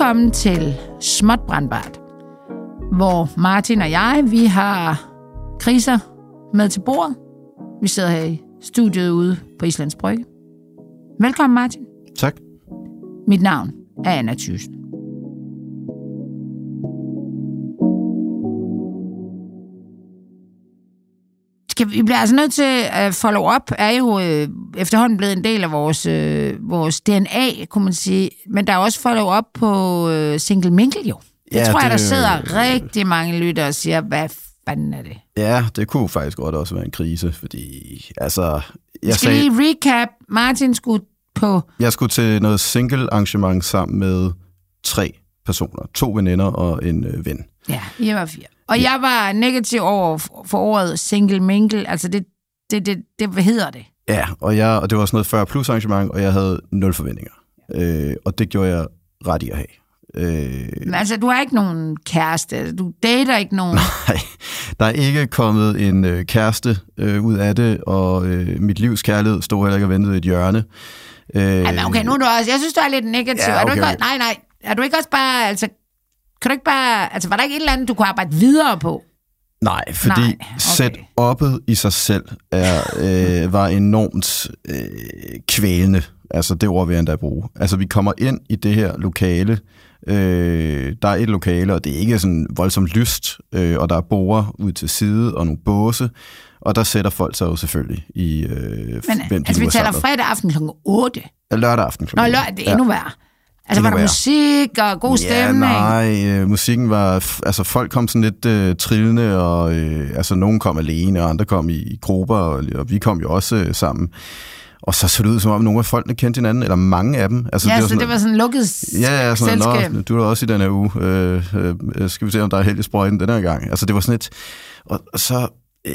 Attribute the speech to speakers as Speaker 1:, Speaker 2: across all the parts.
Speaker 1: Velkommen til Småt Brandbart, hvor Martin og jeg, vi har kriser med til bordet. Vi sidder her i studiet ude på Islands Brygge. Velkommen, Martin.
Speaker 2: Tak.
Speaker 1: Mit navn er Anna Thyssen. Vi bliver altså nødt til at follow-up, er jo efterhånden blevet en del af vores DNA, kunne man sige. Men der er også follow-up på Single Mingle, jo. Det tror jeg, der sidder rigtig mange lyttere og siger, hvad fanden er det?
Speaker 2: Ja, det kunne faktisk godt også være en krise, fordi altså...
Speaker 1: Jeg skal lige recap. Martin skulle på...
Speaker 2: Jeg skulle til noget single-arrangement sammen med 3 personer. 2 veninder og en ven.
Speaker 1: Ja, jeg var 4. Og jeg var negativ over for ordet single mingle, altså det hvad hedder det?
Speaker 2: Ja, og det var sådan noget 40 plus arrangement, og jeg havde 0 forventninger. Og det gjorde jeg ret i at have.
Speaker 1: Men altså, du har ikke nogen kæreste, du dater ikke nogen?
Speaker 2: Nej, der er ikke kommet en kæreste ud af det, og mit livs kærlighed stod heller ikke og ventede i et hjørne.
Speaker 1: Okay, nu er du også, jeg synes, du er lidt negativ.
Speaker 2: Ja, okay.
Speaker 1: Er du ikke, nej, er du ikke også bare, altså... Kan du ikke bare... Altså, var der ikke et eller andet, du kunne arbejde videre på?
Speaker 2: Nej, fordi setup'et i sig selv var enormt kvælende. Altså, det ord vil jeg endda bruge. Altså, vi kommer ind i det her lokale. Der er et lokale, og det er ikke sådan voldsomt lyst, og der er borer ud til side og nogle båse, og der sætter folk sig jo selvfølgelig i...
Speaker 1: Men altså, vi taler fredag aften kl. 8?
Speaker 2: Lørdag aften kl.
Speaker 1: Nå, det er endnu værre. Altså, var der musik og god stemning?
Speaker 2: Ja, nej, musikken var... Altså, folk kom sådan lidt trillende, og altså, nogen kom alene, og andre kom i grupper, og vi kom jo også sammen. Og så det ud, som om nogle af folkene kendte hinanden, eller mange af dem. Altså,
Speaker 1: ja,
Speaker 2: det
Speaker 1: var sådan en lukket selskab.
Speaker 2: Du er der også i den her uge. Skal vi se, om der er held i sprøjten den her gang. Altså, det var sådan et... Og så...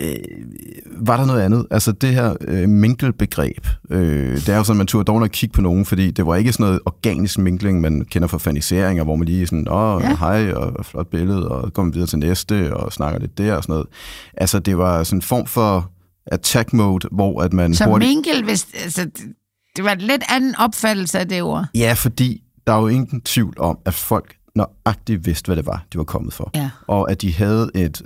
Speaker 2: var der noget andet? Altså det her minkelbegreb, det er jo sådan, man turde dog nok kigge på nogen, fordi det var ikke sådan noget organisk minkling, man kender fra faniseringer, hvor man lige sådan, hej, og flot billede, og går videre til næste, og snakker lidt der, og sådan noget. Altså det var sådan en form for attack mode, hvor at man...
Speaker 1: Så minkel, det var en lidt anden opfattelse af det ord.
Speaker 2: Ja, fordi der er jo ingen tvivl om, at folk nøjagtigt vidste, hvad det var, de var kommet for.
Speaker 1: Ja.
Speaker 2: Og at de havde et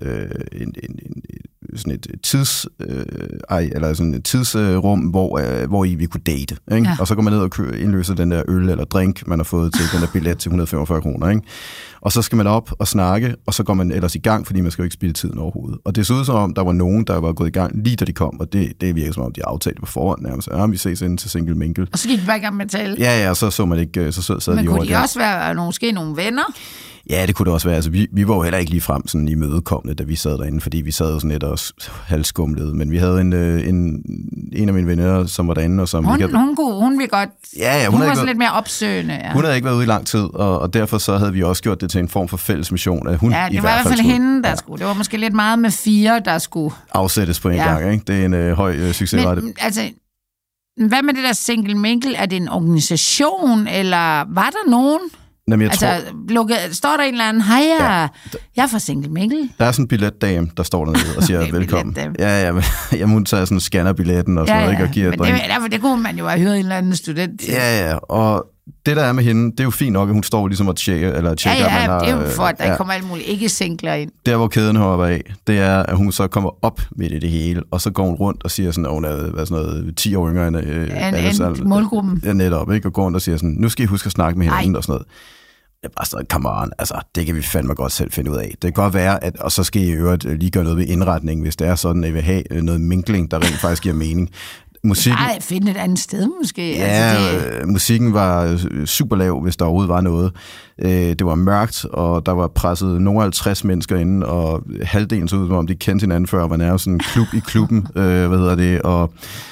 Speaker 2: tidsrum, hvor i vi kunne date. Ikke? Ja. Og så går man ned og indløser den der øl eller drink, man har fået til den der billet til 145 kroner. Ikke? Og så skal man op og snakke, og så går man ellers i gang, fordi man skal jo ikke spilde tiden overhovedet. Og det så ud som om, der var nogen, der var gået i gang lige da de kom, og det virker som om, de aftalte på forhånd nærmest. Ja, vi ses inden til Single Mingle.
Speaker 1: Og så gik de bare i gang med at tale?
Speaker 2: Ja, og så man ikke, så sad
Speaker 1: men
Speaker 2: de over.
Speaker 1: Men kunne de også være måske nogle venner?
Speaker 2: Ja, det kunne det også være. Altså, vi var jo heller ikke lige frem sådan i mødekommende, da vi sad derinde, fordi vi sad jo sådan lidt og halvskumlede. Men vi havde en af mine venner, som var derinde, og som...
Speaker 1: Hun ville godt...
Speaker 2: Ja,
Speaker 1: hun var sådan lidt mere opsøgende. Ja.
Speaker 2: Hun havde ikke været ude i lang tid, og derfor så havde vi også gjort det til en form for fælles mission, at hun
Speaker 1: det var i hvert fald hende, der skulle. Det var måske lidt meget med 4, der skulle...
Speaker 2: afsættes på en gang, ikke? Det er en høj succesrate.
Speaker 1: Men altså, hvad med det der Single Mingle? Er det en organisation, eller var der nogen...
Speaker 2: Jamen,
Speaker 1: står der en eller anden, hej, jeg er fra Single Mingle.
Speaker 2: Der er sådan en billetdame, der står dernede og siger velkommen. Ja, hun tager sådan scanner-billetten og sådan noget, ikke, og giver drink.
Speaker 1: Det kunne man jo have hørt en eller anden student til.
Speaker 2: Ja, og det der er med hende, det er jo fint nok, at hun står ligesom og tjekker,
Speaker 1: det er jo for, at der ikke kommer alle mulige ikke-singler ind.
Speaker 2: Der, hvor kæden hopper af, det er, at hun så kommer op midt i det hele, og så går hun rundt og siger sådan, at hun er sådan noget 10 år yngre end
Speaker 1: målgruppen.
Speaker 2: Ja, netop, ikke? Og går rundt og siger sådan, nu skal I huske at snakke med hinanden og sådan noget. Det er bare sådan, kammerat, altså, det kan vi fandme godt selv finde ud af. Det kan godt være, og så skal I i øvrigt lige gøre noget ved indretningen, hvis det er sådan, at I vil have noget minkling, der rent faktisk giver mening.
Speaker 1: Nej, finde et andet sted måske.
Speaker 2: Ja, altså, musikken var super lav, hvis der overhovedet var noget. Det var mørkt, og der var presset nogle 50 mennesker inde, og halvdelen så ud, som om de kendte hinanden før, og var nærmest sådan en klub i klubben, og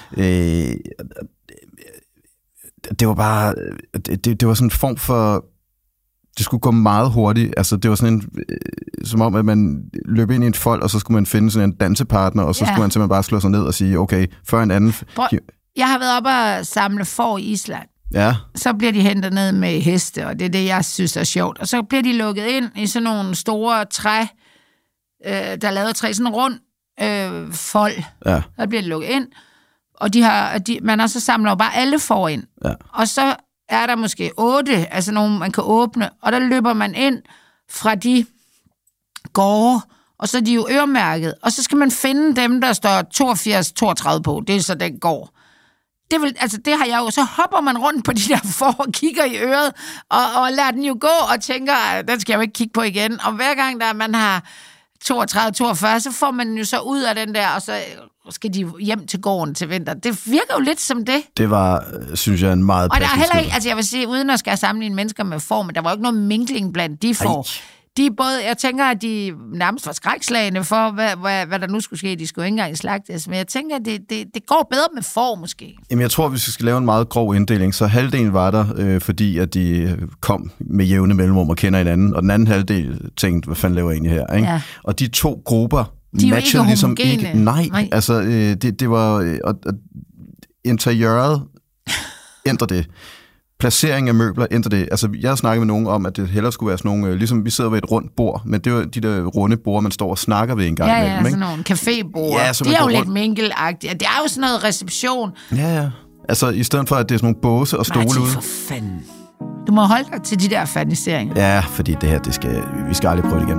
Speaker 2: det var bare, det var sådan en form for, det skulle gå meget hurtigt. Altså, det var sådan en, som om, at man løb ind i et fold, og så skulle man finde sådan en dansepartner, og så skulle man simpelthen bare slå sig ned og sige, okay, før en anden...
Speaker 1: Jeg har været oppe og samle får i Island.
Speaker 2: Ja.
Speaker 1: Så bliver de hentet ned med heste, og det er det, jeg synes er sjovt. Og så bliver de lukket ind i sådan nogle store træ, der laver træ, sådan en rund fold.
Speaker 2: Ja.
Speaker 1: Der bliver de lukket ind, og man har så samler jo bare alle får ind.
Speaker 2: Ja.
Speaker 1: Og så er der måske 8, altså nogle, man kan åbne, og der løber man ind fra de gårde, og så er de jo øremærket, og så skal man finde dem, der står 82-32 på, det er så den gård. Det har jeg jo, så hopper man rundt på de der får og kigger i øret, og lader den jo gå, og tænker, den skal jeg jo ikke kigge på igen, og hver gang man har 32-42, så får man jo så ud af den der, og så skal de hjem til gården til vinter. Det virker jo lidt som det.
Speaker 2: Det var, synes jeg, en meget
Speaker 1: passende. Og der er heller ikke, altså jeg vil sige, uden at skal sammenligne mennesker med får, men der var jo ikke noget minkling blandt de får. De både, jeg tænker, at de nærmest var skrækslagende for, hvad der nu skulle ske. De skulle ikke engang slagtes, men jeg tænker, at det går bedre med får måske.
Speaker 2: Jamen jeg tror, hvis vi skal lave en meget grov inddeling, så halvdelen var der, fordi at de kom med jævne mellemrum og kender hinanden, og den anden halvdel tænkte, hvad fanden laver jeg egentlig her? Ikke? Ja. Og de to grupper matchede ligesom ikke. Nej. Altså det var interiøret ændrer det. Placering af møbler ændrer det. Altså, jeg har snakket med nogen om, at det hellere skulle være sådan nogle, ligesom vi sidder ved et rundt bord, men det er jo de der runde bord, man står og snakker ved en gang imellem.
Speaker 1: Ja, sådan nogle cafébord. Ja, de er jo lidt minkelagtige. Det er jo sådan noget reception.
Speaker 2: Ja. Altså, i stedet for, at det er sådan nogle båse og stole ude.
Speaker 1: For fanden. Du må holde dig til de der faniseringer.
Speaker 2: Ja, fordi det her, vi skal aldrig prøve det igen.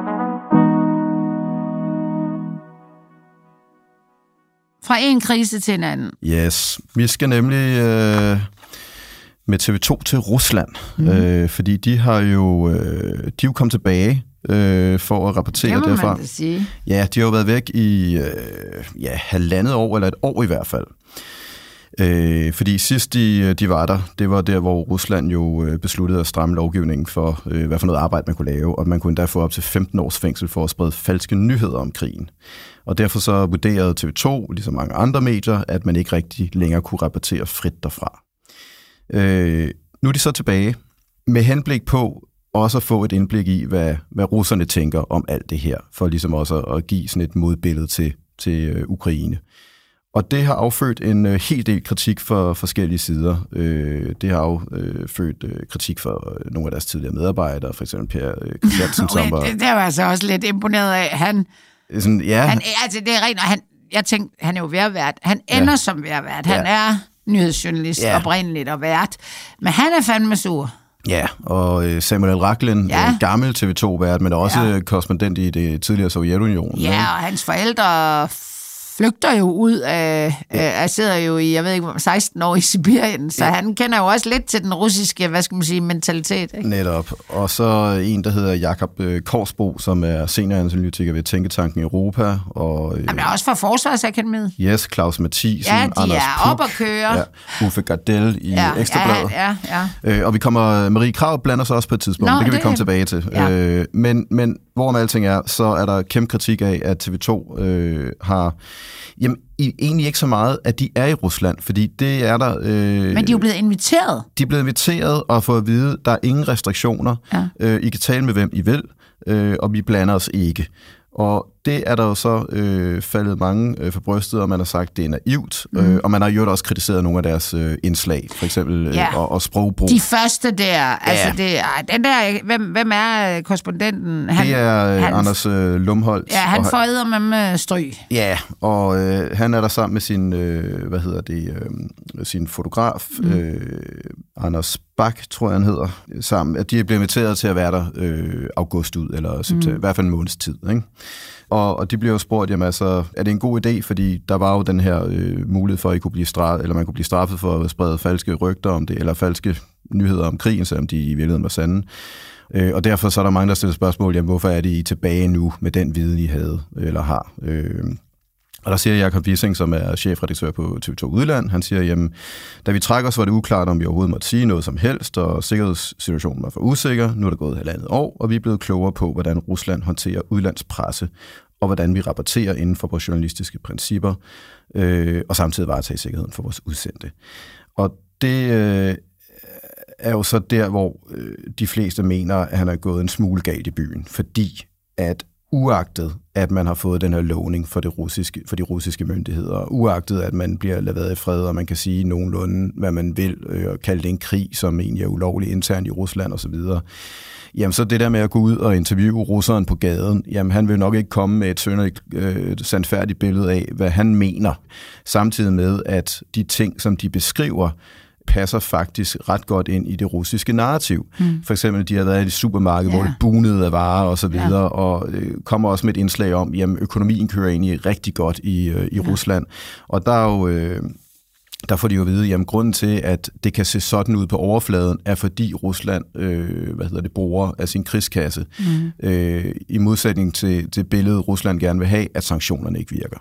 Speaker 1: Fra en krise til en anden.
Speaker 2: Yes. Vi skal nemlig med TV2 til Rusland, fordi de har jo kommet tilbage for at rapportere derfra. Det må
Speaker 1: man da sige.
Speaker 2: Ja, de har jo været væk i halvandet år, eller et år i hvert fald. Fordi sidst de var der, det var der, hvor Rusland jo besluttede at stramme lovgivningen for, hvad for noget arbejde man kunne lave, og man kunne endda få op til 15 års fængsel for at sprede falske nyheder om krigen. Og derfor så vurderede TV2, ligesom mange andre medier, at man ikke rigtig længere kunne rapportere frit derfra. Nu er de så tilbage med henblik på også at få et indblik i, hvad russerne tænker om alt det her, for ligesom også at give sådan et modbillede til Ukraine. Og det har affødt en hel del kritik fra forskellige sider. Det har affødt kritik fra nogle af deres tidligere medarbejdere, for eksempel Per Christiansen, som var...
Speaker 1: Det var altså også lidt imponeret af. Han, altså det er rent, og jeg tænkte, han er jo værvært. Han ender som værvært. Han er nyhedsjournalist oprindeligt og vært. Men han er fandme sur.
Speaker 2: Ja, og Samuel L. Rachlin, gammel TV2-vært, men også korrespondent i det tidligere Sovjetunionen.
Speaker 1: Ja, og hans forældre flygter jo ud af sidder jo i, jeg ved ikke, 16 år i Sibirien, så han kender jo også lidt til den russiske, hvad skal man sige, mentalitet. Ikke?
Speaker 2: Netop. Og så en, der hedder Jakob Korsbo, som er senioranalytiker ved Tænketanken Europa. Og,
Speaker 1: jamen, der er også fra Forsvarsakademiet.
Speaker 2: Yes, Claus Mathisen,
Speaker 1: Anders Puk. Ja, de er op at køre.
Speaker 2: Uffe Gardell i Ekstrabladet.
Speaker 1: Ja.
Speaker 2: Og vi kommer, Marie Krav blander sig også på et tidspunkt. Det kan vi komme tilbage til. Ja. Men hvorom alting er, så er der kæmpe kritik af, at TV2 har... Jamen, egentlig ikke så meget, at de er i Rusland, fordi det er der...
Speaker 1: Men de er jo blevet inviteret.
Speaker 2: De er blevet inviteret og fået at vide, at der er ingen restriktioner. Ja. I kan tale med, hvem I vil, og vi blander os ikke. Og det er der jo så faldet mange for brystet, og man har sagt, at det er naivt. Og man har jo også kritiseret nogle af deres indslag, for eksempel og sprogbrug.
Speaker 1: De første der, altså den der, hvem er korrespondenten?
Speaker 2: Det er Anders Lumholdt.
Speaker 1: Ja, han får med stryg.
Speaker 2: Ja, og han er der sammen med sin, sin fotograf, Anders Bak, tror jeg han hedder, sammen. At de er blevet inviteret til at være der august ud, eller september, i hvert fald en måneds tid, ikke? Og de bliver jo spurgt, jamen altså, er det en god idé, fordi der var jo den her mulighed for, at I kunne blive straffet, eller man kunne blive straffet for at sprede falske rygter om det, eller falske nyheder om krigen, selvom de i virkeligheden var sande. Og derfor så er der mange, der stiller spørgsmål, jamen hvorfor er det I tilbage nu med den viden, I havde, eller har? Og der siger Jakob Wissing, som er chefredaktør på TV2 Udland, han siger, jamen, da vi trækker os, var det uklart, om vi overhovedet måtte sige noget som helst, og sikkerhedssituationen var for usikker. Nu er der gået 1,5 år, og vi er blevet klogere på, hvordan Rusland håndterer udlandspresse, og hvordan vi rapporterer inden for vores journalistiske principper, og samtidig varetager sikkerheden for vores udsendte. Og det er jo så der, hvor de fleste mener, at han er gået en smule galt i byen, fordi at uagtet, at man har fået den her lovning for de russiske myndigheder, uagtet, at man bliver lavet i fred, og man kan sige nogenlunde, hvad man vil, og kalde det en krig, som egentlig er ulovlig internt i Rusland osv., jamen så det der med at gå ud og interviewe russeren på gaden, jamen han vil nok ikke komme med et synderligt sandfærdigt billede af, hvad han mener, samtidig med, at de ting, som de beskriver, passer faktisk ret godt ind i det russiske narrativ. For eksempel, de har været i et supermarked, hvor det bunede af varer og så videre, og kommer også med et indslag om, jamen økonomien kører egentlig rigtig godt i Rusland. Og der er jo... Der får de jo at vide, at grunden til, at det kan se sådan ud på overfladen, er fordi Rusland bruger af sin krigskasse. I modsætning til billedet, Rusland gerne vil have, at sanktionerne ikke virker.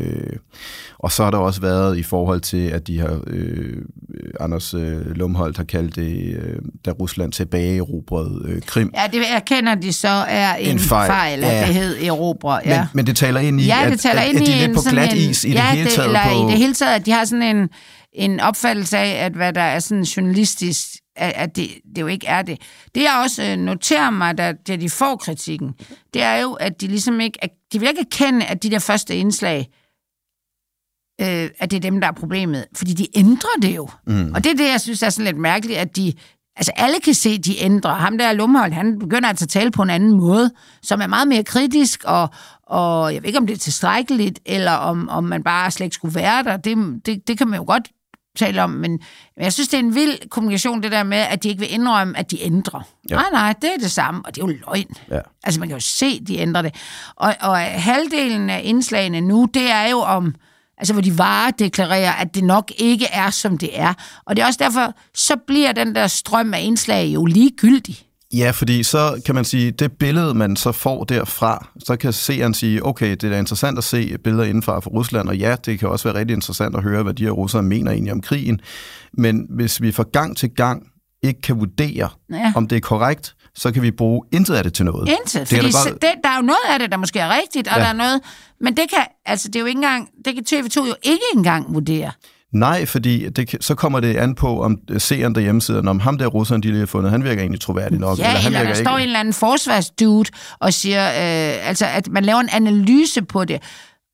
Speaker 2: Og så har der også været i forhold til, at de har, Anders Lumholt har kaldt det, da Rusland tilbageerobrede Krim.
Speaker 1: Ja, det erkender de så er en fejl, at det hed erobre. Ja.
Speaker 2: Men det taler ind i, at de er lidt på glat is i det hele taget.
Speaker 1: Eller i det hele taget, at de har sådan en opfattelse af, at hvad der er sådan journalistisk, at det jo ikke er det. Det jeg også noterer mig, da de får kritikken, det er jo, at de ligesom ikke, de vil ikke erkende, at de der første indslag, at det er dem, der er problemet. Fordi de ændrer det jo. Og det er det, jeg synes er sådan lidt mærkeligt, at de, altså alle kan se, at de ændrer. Ham der Lumholt, han begynder altså at tale på en anden måde, som er meget mere kritisk, og jeg ved ikke, om det er tilstrækkeligt, eller om man bare slet ikke skulle være der. Det kan man jo godt tale om, men jeg synes, det er en vild kommunikation, det der med, at de ikke vil indrømme, at de ændrer. Ja. Nej, det er det samme, og det er jo løgn. Ja. Altså, man kan jo se, de ændrer det. Og halvdelen af indslagene nu, det er jo om, altså hvor de varedeklarerer, at det nok ikke er, som det er. Og det er også derfor, så bliver den der strøm af indslag jo ligegyldig.
Speaker 2: Ja, fordi så kan man sige, det billede, man så får derfra, så kan seeren sige, okay, det er da interessant at se billeder indenfra fra Rusland, og ja, det kan også være rigtig interessant at høre, hvad de her russere mener egentlig om krigen. Men hvis vi fra gang til gang ikke kan vurdere, om det er korrekt, så kan vi bruge intet af det til noget.
Speaker 1: Intet, fordi der er jo noget af det, der måske er rigtigt, og der er noget, men det kan, altså det er jo ikke engang, det kan TV2 jo ikke engang vurdere.
Speaker 2: Nej, fordi så kommer det an på, om seeren der hjemmesiden, om ham der russeren, de lige har fundet, han virker egentlig troværdig nok.
Speaker 1: Ja, eller der står en eller anden forsvarsdude og siger, altså at man laver en analyse på det.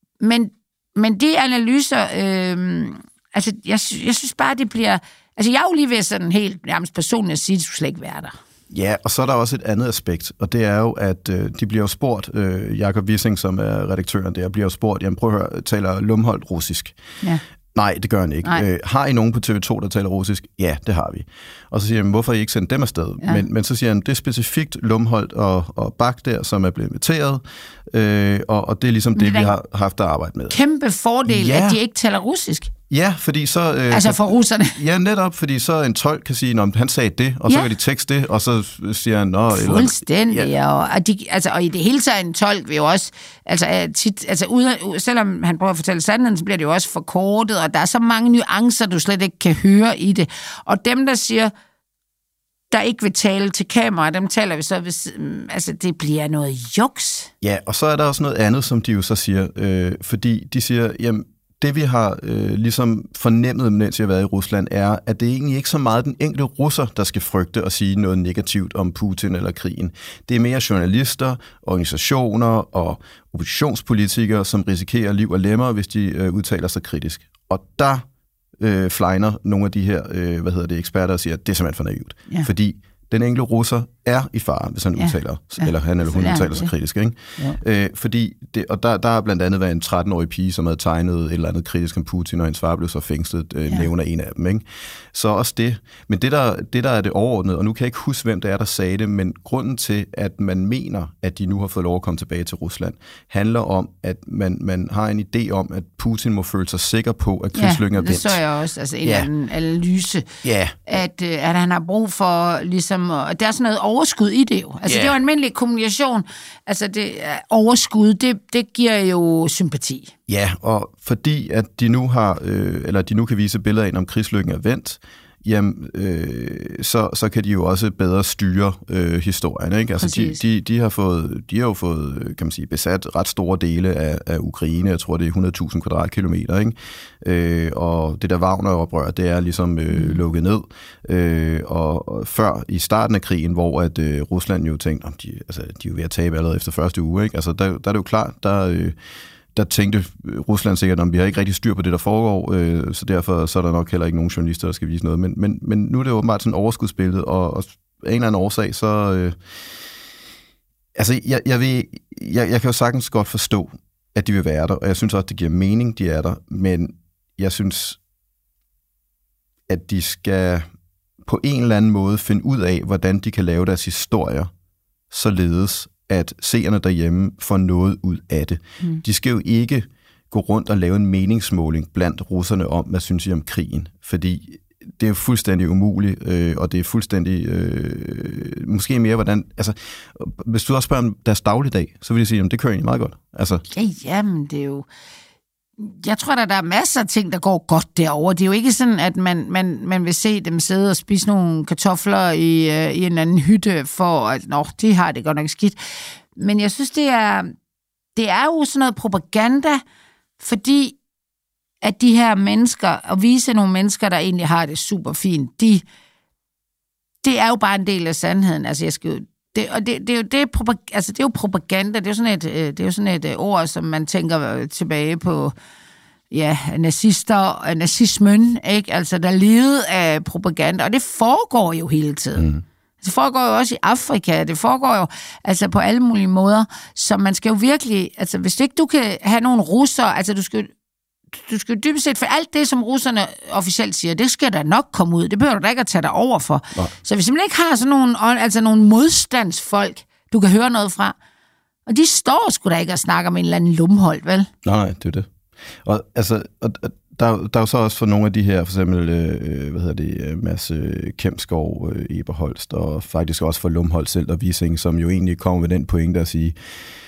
Speaker 1: Men de analyser, altså jeg synes bare, det bliver... Altså jeg er jo lige ved sådan helt nærmest personligt at sige, at du slet ikke være der.
Speaker 2: Ja, og så er der også et andet aspekt, og det er jo, at de bliver jo spurgt, Jakob Wissing, som er redaktøren der, bliver jo spurgt, jamen prøv at høre, taler Lumholt russisk? Ja. Nej, det gør han ikke. Har I nogen på TV2, der taler russisk? Ja, det har vi. Og så siger han, hvorfor I ikke sendt dem afsted? Ja. Men så siger han, det er specifikt Lumholt og Bak der, som er blevet inviteret, og det er ligesom det, vi har haft at arbejde med.
Speaker 1: Kæmpe fordel, at de ikke taler russisk.
Speaker 2: Ja, fordi så...
Speaker 1: altså for russerne.
Speaker 2: Ja, netop, fordi så en tolk kan sige, at han sagde det, og så kan de tekste det, og så siger han...
Speaker 1: Fuldstændig, og i det hele taget en tolk vil jo også... selvom han prøver at fortælle sandheden, så bliver det jo også forkortet, og der er så mange nuancer, du slet ikke kan høre i det. Og dem, der siger, der ikke vil tale til kamera, dem taler vi så... altså, det bliver noget juks.
Speaker 2: Ja, og så er der også noget andet, som de jo så siger, fordi de siger, jamen, det vi har ligesom fornemmet, mens jeg har været i Rusland, er, at det er egentlig ikke så meget den enkelte russer, der skal frygte og sige noget negativt om Putin eller krigen. Det er mere journalister, organisationer og oppositionspolitikere, som risikerer liv og lemmer, hvis de udtaler sig kritisk. Og der flegner nogle af de her eksperter og siger, at det er simpelthen for naivt. Ja. Fordi den enkelte russer er i fare, hvis han udtaler, eller han eller hun udtaler sig kritisk. Ikke? Ja. Fordi der har blandt andet været en 13-årig pige, som havde tegnet et eller andet kritisk om Putin, og hendes far blev så fængslet, nævner en af dem. Ikke? Så også det. Men det der er det overordnede, og nu kan jeg ikke huske, hvem det er, der sagde det, men grunden til, at man mener, at de nu har fået lov at komme tilbage til Rusland, handler om, at man har en idé om, at Putin må føle sig sikker på, at krigslykken er vendt.
Speaker 1: Det så jeg også, altså en anden analyse, at han har brug for ligesom, og der er sådan noget overskud i det jo. Altså det er jo almindelig kommunikation. Altså det overskud, det giver jo sympati.
Speaker 2: Ja, og fordi at de nu har, eller de nu kan vise billeder ind om krigslykken er vendt, jamen, så kan de jo også bedre styre historien, ikke? Altså de har jo fået, kan man sige, besat ret store dele af Ukraine. Jeg tror, det er 100.000 kvadratkilometer, ikke? Og det der Wagner-oprør, det er ligesom lukket ned. Og før i starten af krigen, hvor at Rusland jo tænkte, de er jo ved at tabe allerede efter første uge, ikke? Altså der er det jo klart, der tænkte Rusland sikkert, om vi har ikke rigtig styr på det, der foregår, så derfor så er der nok heller ikke nogen journalister, der skal vise noget. Men nu er det jo åbenbart sådan et overskudsbillede, og af en eller anden årsag, så... jeg kan jo sagtens godt forstå, at de vil være der, og jeg synes også, det giver mening, de er der, men jeg synes at de skal på en eller anden måde finde ud af, hvordan de kan lave deres historier, således at seerne derhjemme får noget ud af det. De skal jo ikke gå rundt og lave en meningsmåling blandt russerne om, hvad synes I om krigen, fordi det er jo fuldstændig umuligt, og det er fuldstændig, måske mere hvordan, altså, hvis du også spørger om deres dagligdag, så vil jeg sige, at det kører egentlig meget godt. Altså.
Speaker 1: Jamen, det er jo, jeg tror, der er masser af ting, der går godt derovre. Det er jo ikke sådan, at man vil se dem sidde og spise nogle kartofler i en eller anden hytte, for at, de har det godt nok skidt. Men jeg synes, det er jo sådan noget propaganda, fordi at de her mennesker, og vise nogle mennesker, der egentlig har det super fint, det er jo bare en del af sandheden. Altså, det er jo propaganda. Det er jo sådan et ord, som man tænker tilbage på, nazister og nazismen, ikke? Altså, der levede af propaganda, og det foregår jo hele tiden. Det foregår jo også i Afrika, det foregår jo altså på alle mulige måder, så man skal jo virkelig, altså hvis ikke du kan have nogle russere, altså du skal dybest set, for alt det, som russerne officielt siger, det skal der nok komme ud. Det behøver du da ikke at tage dig over for. Nej. Så hvis man ikke har sådan nogle modstandsfolk, du kan høre noget fra, og de står sgu da ikke og snakker med en eller anden lumhold, vel?
Speaker 2: Nej, det er det. Og altså, der er jo så også for nogle af de her, for eksempel, Mads Kemskov, Eberholst, og faktisk også for Lumholdt selv og Wissing, som jo egentlig kommer med den pointe at sige,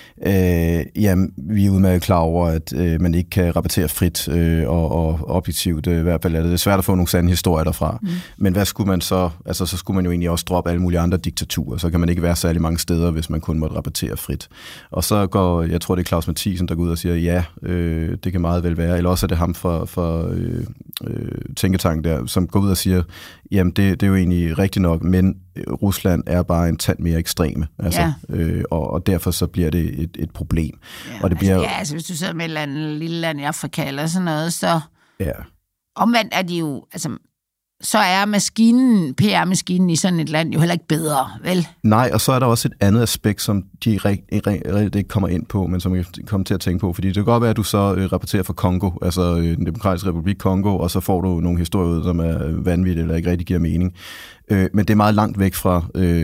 Speaker 2: jamen, vi er udmærket klar over, at man ikke kan rapportere frit og objektivt. I hvert fald er det svært at få nogle sande historier derfra. Men hvad skulle man så? Altså, så skulle man jo egentlig også droppe alle mulige andre diktaturer. Så kan man ikke være særlig mange steder, hvis man kun måtte rapportere frit. Og så går, jeg tror det er Claus Mathisen, der går ud og siger, ja, det kan meget vel være. Eller også er det ham for tænketanken der, som går ud og siger, jamen det er jo egentlig rigtigt nok, men Rusland er bare en tand mere ekstreme. Altså, og derfor så bliver det et problem.
Speaker 1: Ja,
Speaker 2: og det bliver
Speaker 1: altså hvis du sidder med et eller andet lille land i Afrika eller sådan noget, så omvendt er de jo, altså så er PR-maskinen i sådan et land jo heller ikke bedre, vel? Nej,
Speaker 2: og så er der også et andet aspekt, som de reelt ikke kommer ind på, men som jeg kommer til at tænke på, fordi det kan godt være, at du så rapporterer fra Kongo, altså den demokratiske republik Kongo, og så får du nogle historier ud, som er vanvittige eller ikke rigtig giver mening. Men det er meget langt væk fra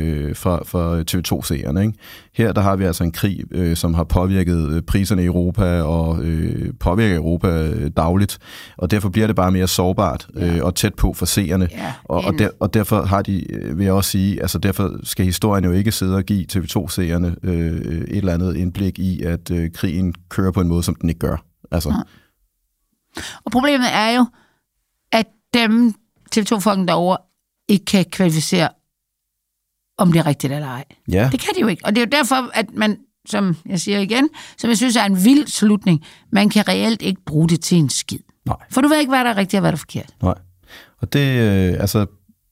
Speaker 2: TV2-seerne, ikke? Her der har vi altså en krig, som har påvirket priserne i Europa og påvirker Europa dagligt, og derfor bliver det bare mere sårbart og tæt på for seerne. Og derfor har de, vil jeg også sige, altså derfor skal historien jo ikke sidde og give TV2-seerne et eller andet indblik i, at krigen kører på en måde, som den ikke gør. Altså.
Speaker 1: Og problemet er jo, at dem TV2-folkene derovre ikke kan kvalificere, om det er rigtigt eller ej.
Speaker 2: Ja.
Speaker 1: Det kan de jo ikke. Og det er jo derfor, at man, som jeg siger igen, som jeg synes er en vild slutning, man kan reelt ikke bruge det til en skid.
Speaker 2: Nej.
Speaker 1: For du ved ikke, hvad der er rigtigt og hvad der er forkert.
Speaker 2: Nej. Og det, altså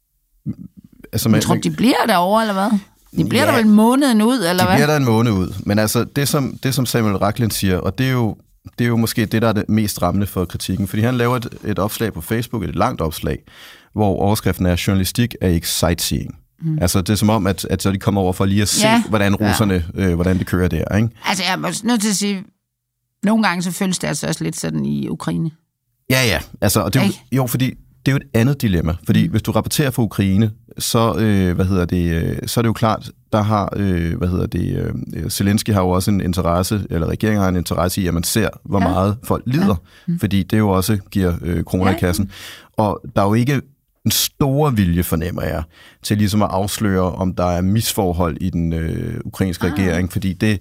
Speaker 1: jeg tror, de bliver derovre, eller hvad? De bliver der vel en måned ud, eller hvad?
Speaker 2: De bliver der en måned ud. Men altså, det som Samuel Rachlin siger, og det er jo måske det, der er det mest rammende for kritikken, fordi han laver et opslag på Facebook, et langt opslag, hvor overskriften er, journalistik er ikke sightseeing. Altså, det er som om, at så de kommer over for lige at se, hvordan russerne, hvordan det kører der, ikke?
Speaker 1: Altså, jeg er nødt til at sige, nogle gange så føles det altså også lidt sådan i Ukraine.
Speaker 2: Ja. Altså, og det er jo, fordi det er jo et andet dilemma, fordi hvis du rapporterer fra Ukraine, så, så er det jo klart, der har, Zelensky har jo også en interesse, eller regeringen har en interesse i, at man ser, hvor meget folk lider, fordi det jo også giver kroner i kassen. Og der er jo ikke en stor vilje, fornemmer jeg, til ligesom at afsløre, om der er misforhold i den ukrainske regering, fordi det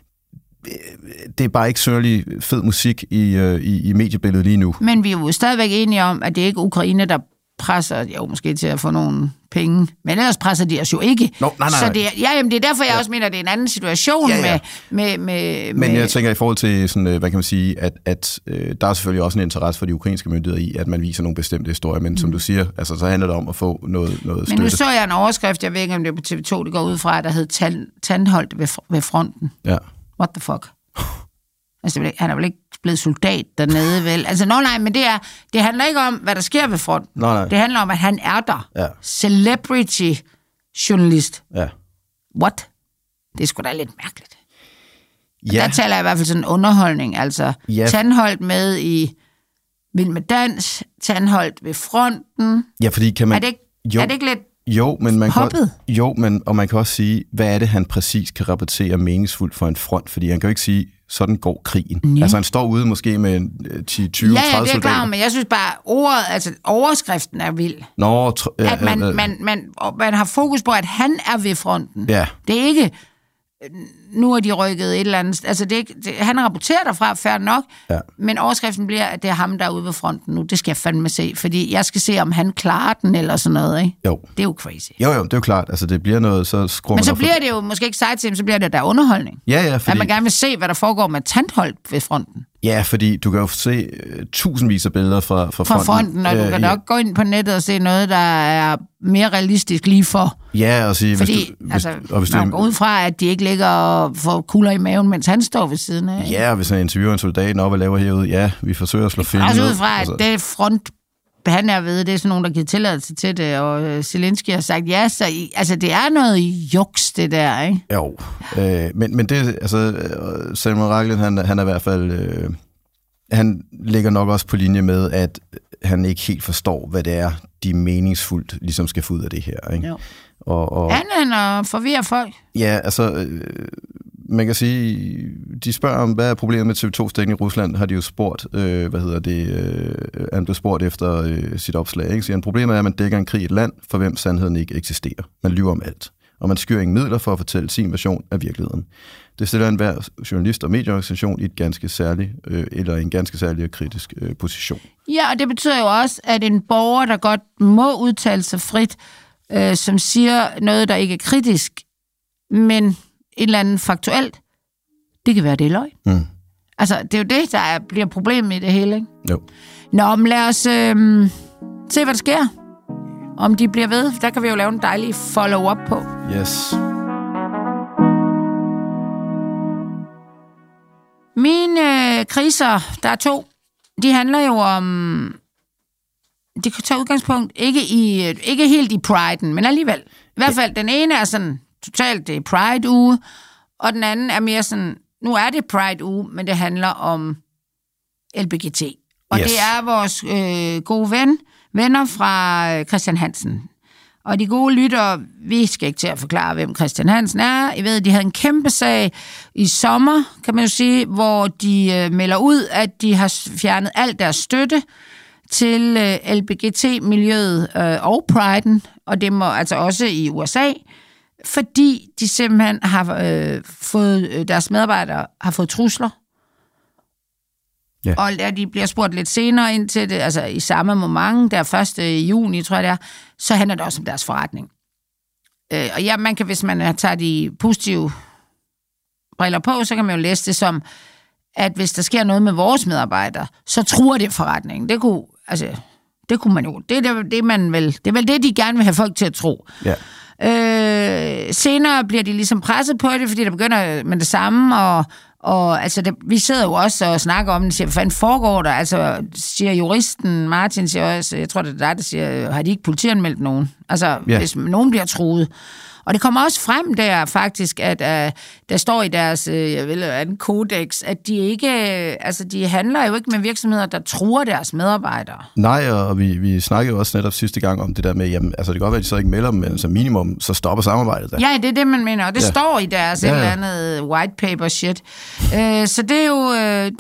Speaker 2: er bare ikke særlig fed musik i mediebilledet lige nu. Men
Speaker 1: vi er jo stadigvæk enige om, at det er ikke Ukraine, der presser, jo måske til at få nogle penge, men ellers presser de os jo ikke.
Speaker 2: Nej.
Speaker 1: Så det er derfor, jeg også mener, at det er en anden situation med...
Speaker 2: Men jeg tænker i forhold til, sådan, hvad kan man sige, at der er selvfølgelig også en interesse for de ukrainske myndigheder i, at man viser nogle bestemte historier, men som du siger, altså, så handler det om at få noget støtte.
Speaker 1: Men nu så jeg en overskrift, jeg ved ikke, om det er på TV2, det går ud fra, der hed Tandholdt ved fronten.
Speaker 2: Ja.
Speaker 1: What the fuck? Altså, han er vel ikke blevet soldat dernede, vel? Altså, nej, men det handler ikke om, hvad der sker ved fronten.
Speaker 2: Nej.
Speaker 1: Det handler om, at han er der.
Speaker 2: Ja.
Speaker 1: Celebrity journalist.
Speaker 2: Ja.
Speaker 1: What? Det er sgu da lidt mærkeligt. Ja. Der taler jeg i hvert fald sådan underholdning, altså Tandholdt med i Vild med Dans, Tandholdt ved fronten.
Speaker 2: Ja, fordi kan man...
Speaker 1: Er det ikke lidt
Speaker 2: og man kan også sige, hvad er det, han præcis kan rapportere meningsfuldt for en front? Fordi han kan jo ikke sige, sådan går krigen. Ja. Altså han står ude måske med 10, 20, 30 soldater.
Speaker 1: Ja, det er klart, men jeg synes bare, overskriften er vild. At man har fokus på, at han er ved fronten.
Speaker 2: Ja.
Speaker 1: Det er ikke... Nu er de rykket et eller andet... Altså, han rapporterer derfra, fair nok, men overskriften bliver, at det er ham, der er ude ved fronten nu. Det skal jeg fandme se, fordi jeg skal se, om han klarer den, eller sådan noget, ikke?
Speaker 2: Jo.
Speaker 1: Det er jo crazy.
Speaker 2: Jo, det er jo klart. Altså, det bliver noget, så skruer
Speaker 1: men så bliver det jo måske ikke sightseeing, så bliver det der underholdning.
Speaker 2: Ja, fordi...
Speaker 1: At man gerne vil se, hvad der foregår med Tandholdt ved fronten.
Speaker 2: Ja, fordi du kan jo se tusindvis af billeder fra fronten.
Speaker 1: Og du kan nok gå ind på nettet og se noget, der er mere realistisk lige for.
Speaker 2: Ja, og sige...
Speaker 1: Fordi, hvis man går ud fra, at de ikke ligger og får kugler i maven, mens han står ved siden af.
Speaker 2: Ja, og hvis han interviewer en soldat op og laver herude, ja, vi forsøger at slå fjenden ned.
Speaker 1: Også ud fra, at det front, han er ved, det er sådan nogen, der giver tilladelse til det, og Zelensky har sagt ja, så altså det er noget juks, det der, ikke?
Speaker 2: Jo, men det, altså, Samuel Raglan, han er i hvert fald, han ligger nok også på linje med, at han ikke helt forstår, hvad det er, de meningsfuldt ligesom skal få ud af det her, ikke?
Speaker 1: Jo. Han forvirrer folk.
Speaker 2: Ja, altså, man kan sige, de spørger om, hvad er problemet med TV2's dækning i Rusland, har de jo spurgt, han blev spurgt efter sit opslag, ikke? Så problemet er, at man dækker en krig i et land, for hvem sandheden ikke eksisterer. Man lyver om alt, og man skyr ingen midler for at fortælle sin version af virkeligheden. Det stiller enhver journalist og medieorganisation i et ganske særligt, eller en ganske særlig og kritisk position. Ja,
Speaker 1: og det betyder jo også, at en borger, der godt må udtale sig frit, som siger noget, der ikke er kritisk, men et eller andet faktuelt, det kan være, det er løgn. Mm. Altså, det er jo det, der bliver problemet i det hele, ikke?
Speaker 2: Jo.
Speaker 1: Nå, men lad os se, hvad der sker. Om de bliver ved, der kan vi jo lave en dejlig follow-up på.
Speaker 2: Yes.
Speaker 1: Mine kriser, der er 2, de handler jo om... De kan tage udgangspunkt ikke helt i Pride'en, men alligevel. I hvert fald, den ene er sådan totalt, det er Pride-uge, og den anden er mere sådan, nu er det Pride-uge, men det handler om LBGT. Og det er vores gode venner fra Christian Hansen. Og de gode lyttere, vi skal ikke til at forklare, hvem Christian Hansen er. I ved, de havde en kæmpe sag i sommer, kan man jo sige, hvor de melder ud, at de har fjernet al deres støtte til LBGT-miljøet og Pride'en, og det må altså også i USA, fordi de simpelthen har fået, deres medarbejdere har fået trusler. Ja. Og de bliver spurgt lidt senere ind til det, altså i samme moment, der 1. juni, tror jeg det er, så handler det også om deres forretning. Og ja, man kan, hvis man tager de positive briller på, så kan man jo læse det som, at hvis der sker noget med vores medarbejdere, så truer det forretningen. Det kunne man jo. Det er vel det, de gerne vil have folk til at tro.
Speaker 2: Ja.
Speaker 1: Senere bliver de ligesom presset på det, fordi der begynder med det samme, og altså vi sidder jo også og snakker om det, siger, hvad fanden foregår der? Altså, siger juristen, Martin siger også, jeg tror det er dig, der siger, har de ikke politianmeldt nogen? Altså, hvis nogen bliver truet. Og det kommer også frem der faktisk, at der står i deres kodex, at de ikke, altså de handler jo ikke med virksomheder, der truer deres medarbejdere.
Speaker 2: Nej, og vi snakkede jo også netop sidste gang om det der med, jamen, altså det kan godt være, at de så ikke melder dem, men som minimum, så stopper samarbejdet der.
Speaker 1: Ja, det er det, man mener, og det står i deres et eller andet white paper shit. Så det er jo,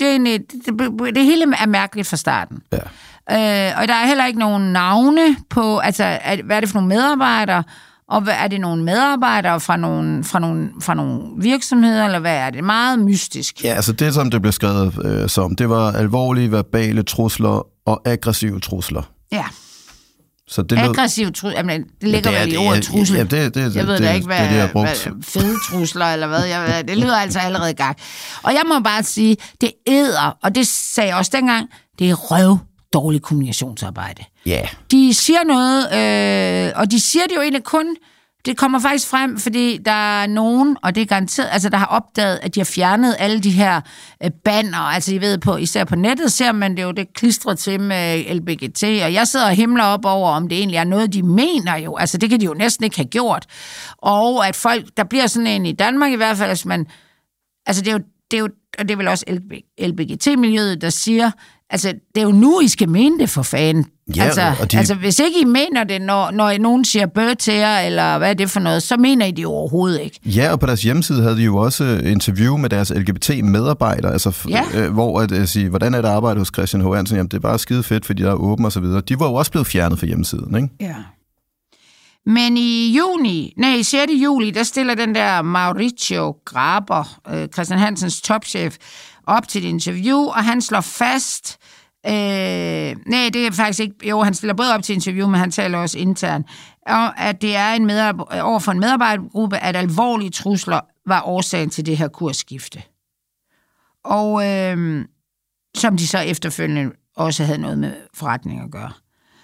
Speaker 1: det hele er mærkeligt fra starten. Ja. Og der er heller ikke nogen navne på, altså hvad er det for nogle medarbejdere, og hvad er det nogle medarbejdere fra nogle virksomheder, eller hvad er det? Meget mystisk.
Speaker 2: Ja, altså det, som det blev skrevet som, det var alvorlige verbale trusler og aggressive trusler.
Speaker 1: Ja.
Speaker 2: Så det
Speaker 1: aggressive trusler, jamen det ligger vel i ordet trussel.
Speaker 2: Ja, jeg ved da ikke,
Speaker 1: hvad fede trusler, eller hvad. Det lyder altså allerede gang. Og jeg må bare sige, det æder, og det sagde jeg også dengang, det er røv dårligt kommunikationsarbejde.
Speaker 2: Ja. Yeah.
Speaker 1: De siger noget, og de siger det jo egentlig kun, det kommer faktisk frem, fordi der er nogen, og det er garanteret, altså der har opdaget, at de har fjernet alle de her banner, altså I ved, især på nettet ser man det jo, det klistret til med LBGT, og jeg sidder og himler op over, om det egentlig er noget, de mener jo, altså det kan de jo næsten ikke have gjort, og at folk, der bliver sådan en i Danmark i hvert fald, hvis man, altså det er jo og det er vel også LBGT-miljøet, der siger, Altså, det er jo nu, I skal mene det for fanden.
Speaker 2: Ja,
Speaker 1: altså, hvis ikke I mener det, når nogen siger bøh til jer, eller hvad er det for noget, så mener I det overhovedet ikke.
Speaker 2: Ja, og på deres hjemmeside havde de jo også interview med deres LGBT-medarbejdere, altså, hvor at sige, hvordan er det arbejde hos Christian H. Hansen? Jamen, det er bare skide fedt, fordi der er åben og så videre. De var jo også blevet fjernet fra hjemmesiden, ikke?
Speaker 1: Ja. Men i 6. juli, der stiller den der Mauricio Graber, Christian Hansens topchef, op til et interview, og han slår fast... nej, det er faktisk ikke... Jo, han stiller både op til interview, men han taler også internt, at det er overfor en medarbejdergruppe, at alvorlige trusler var årsagen til det her kursskifte. Og som de så efterfølgende også havde noget med forretning at gøre.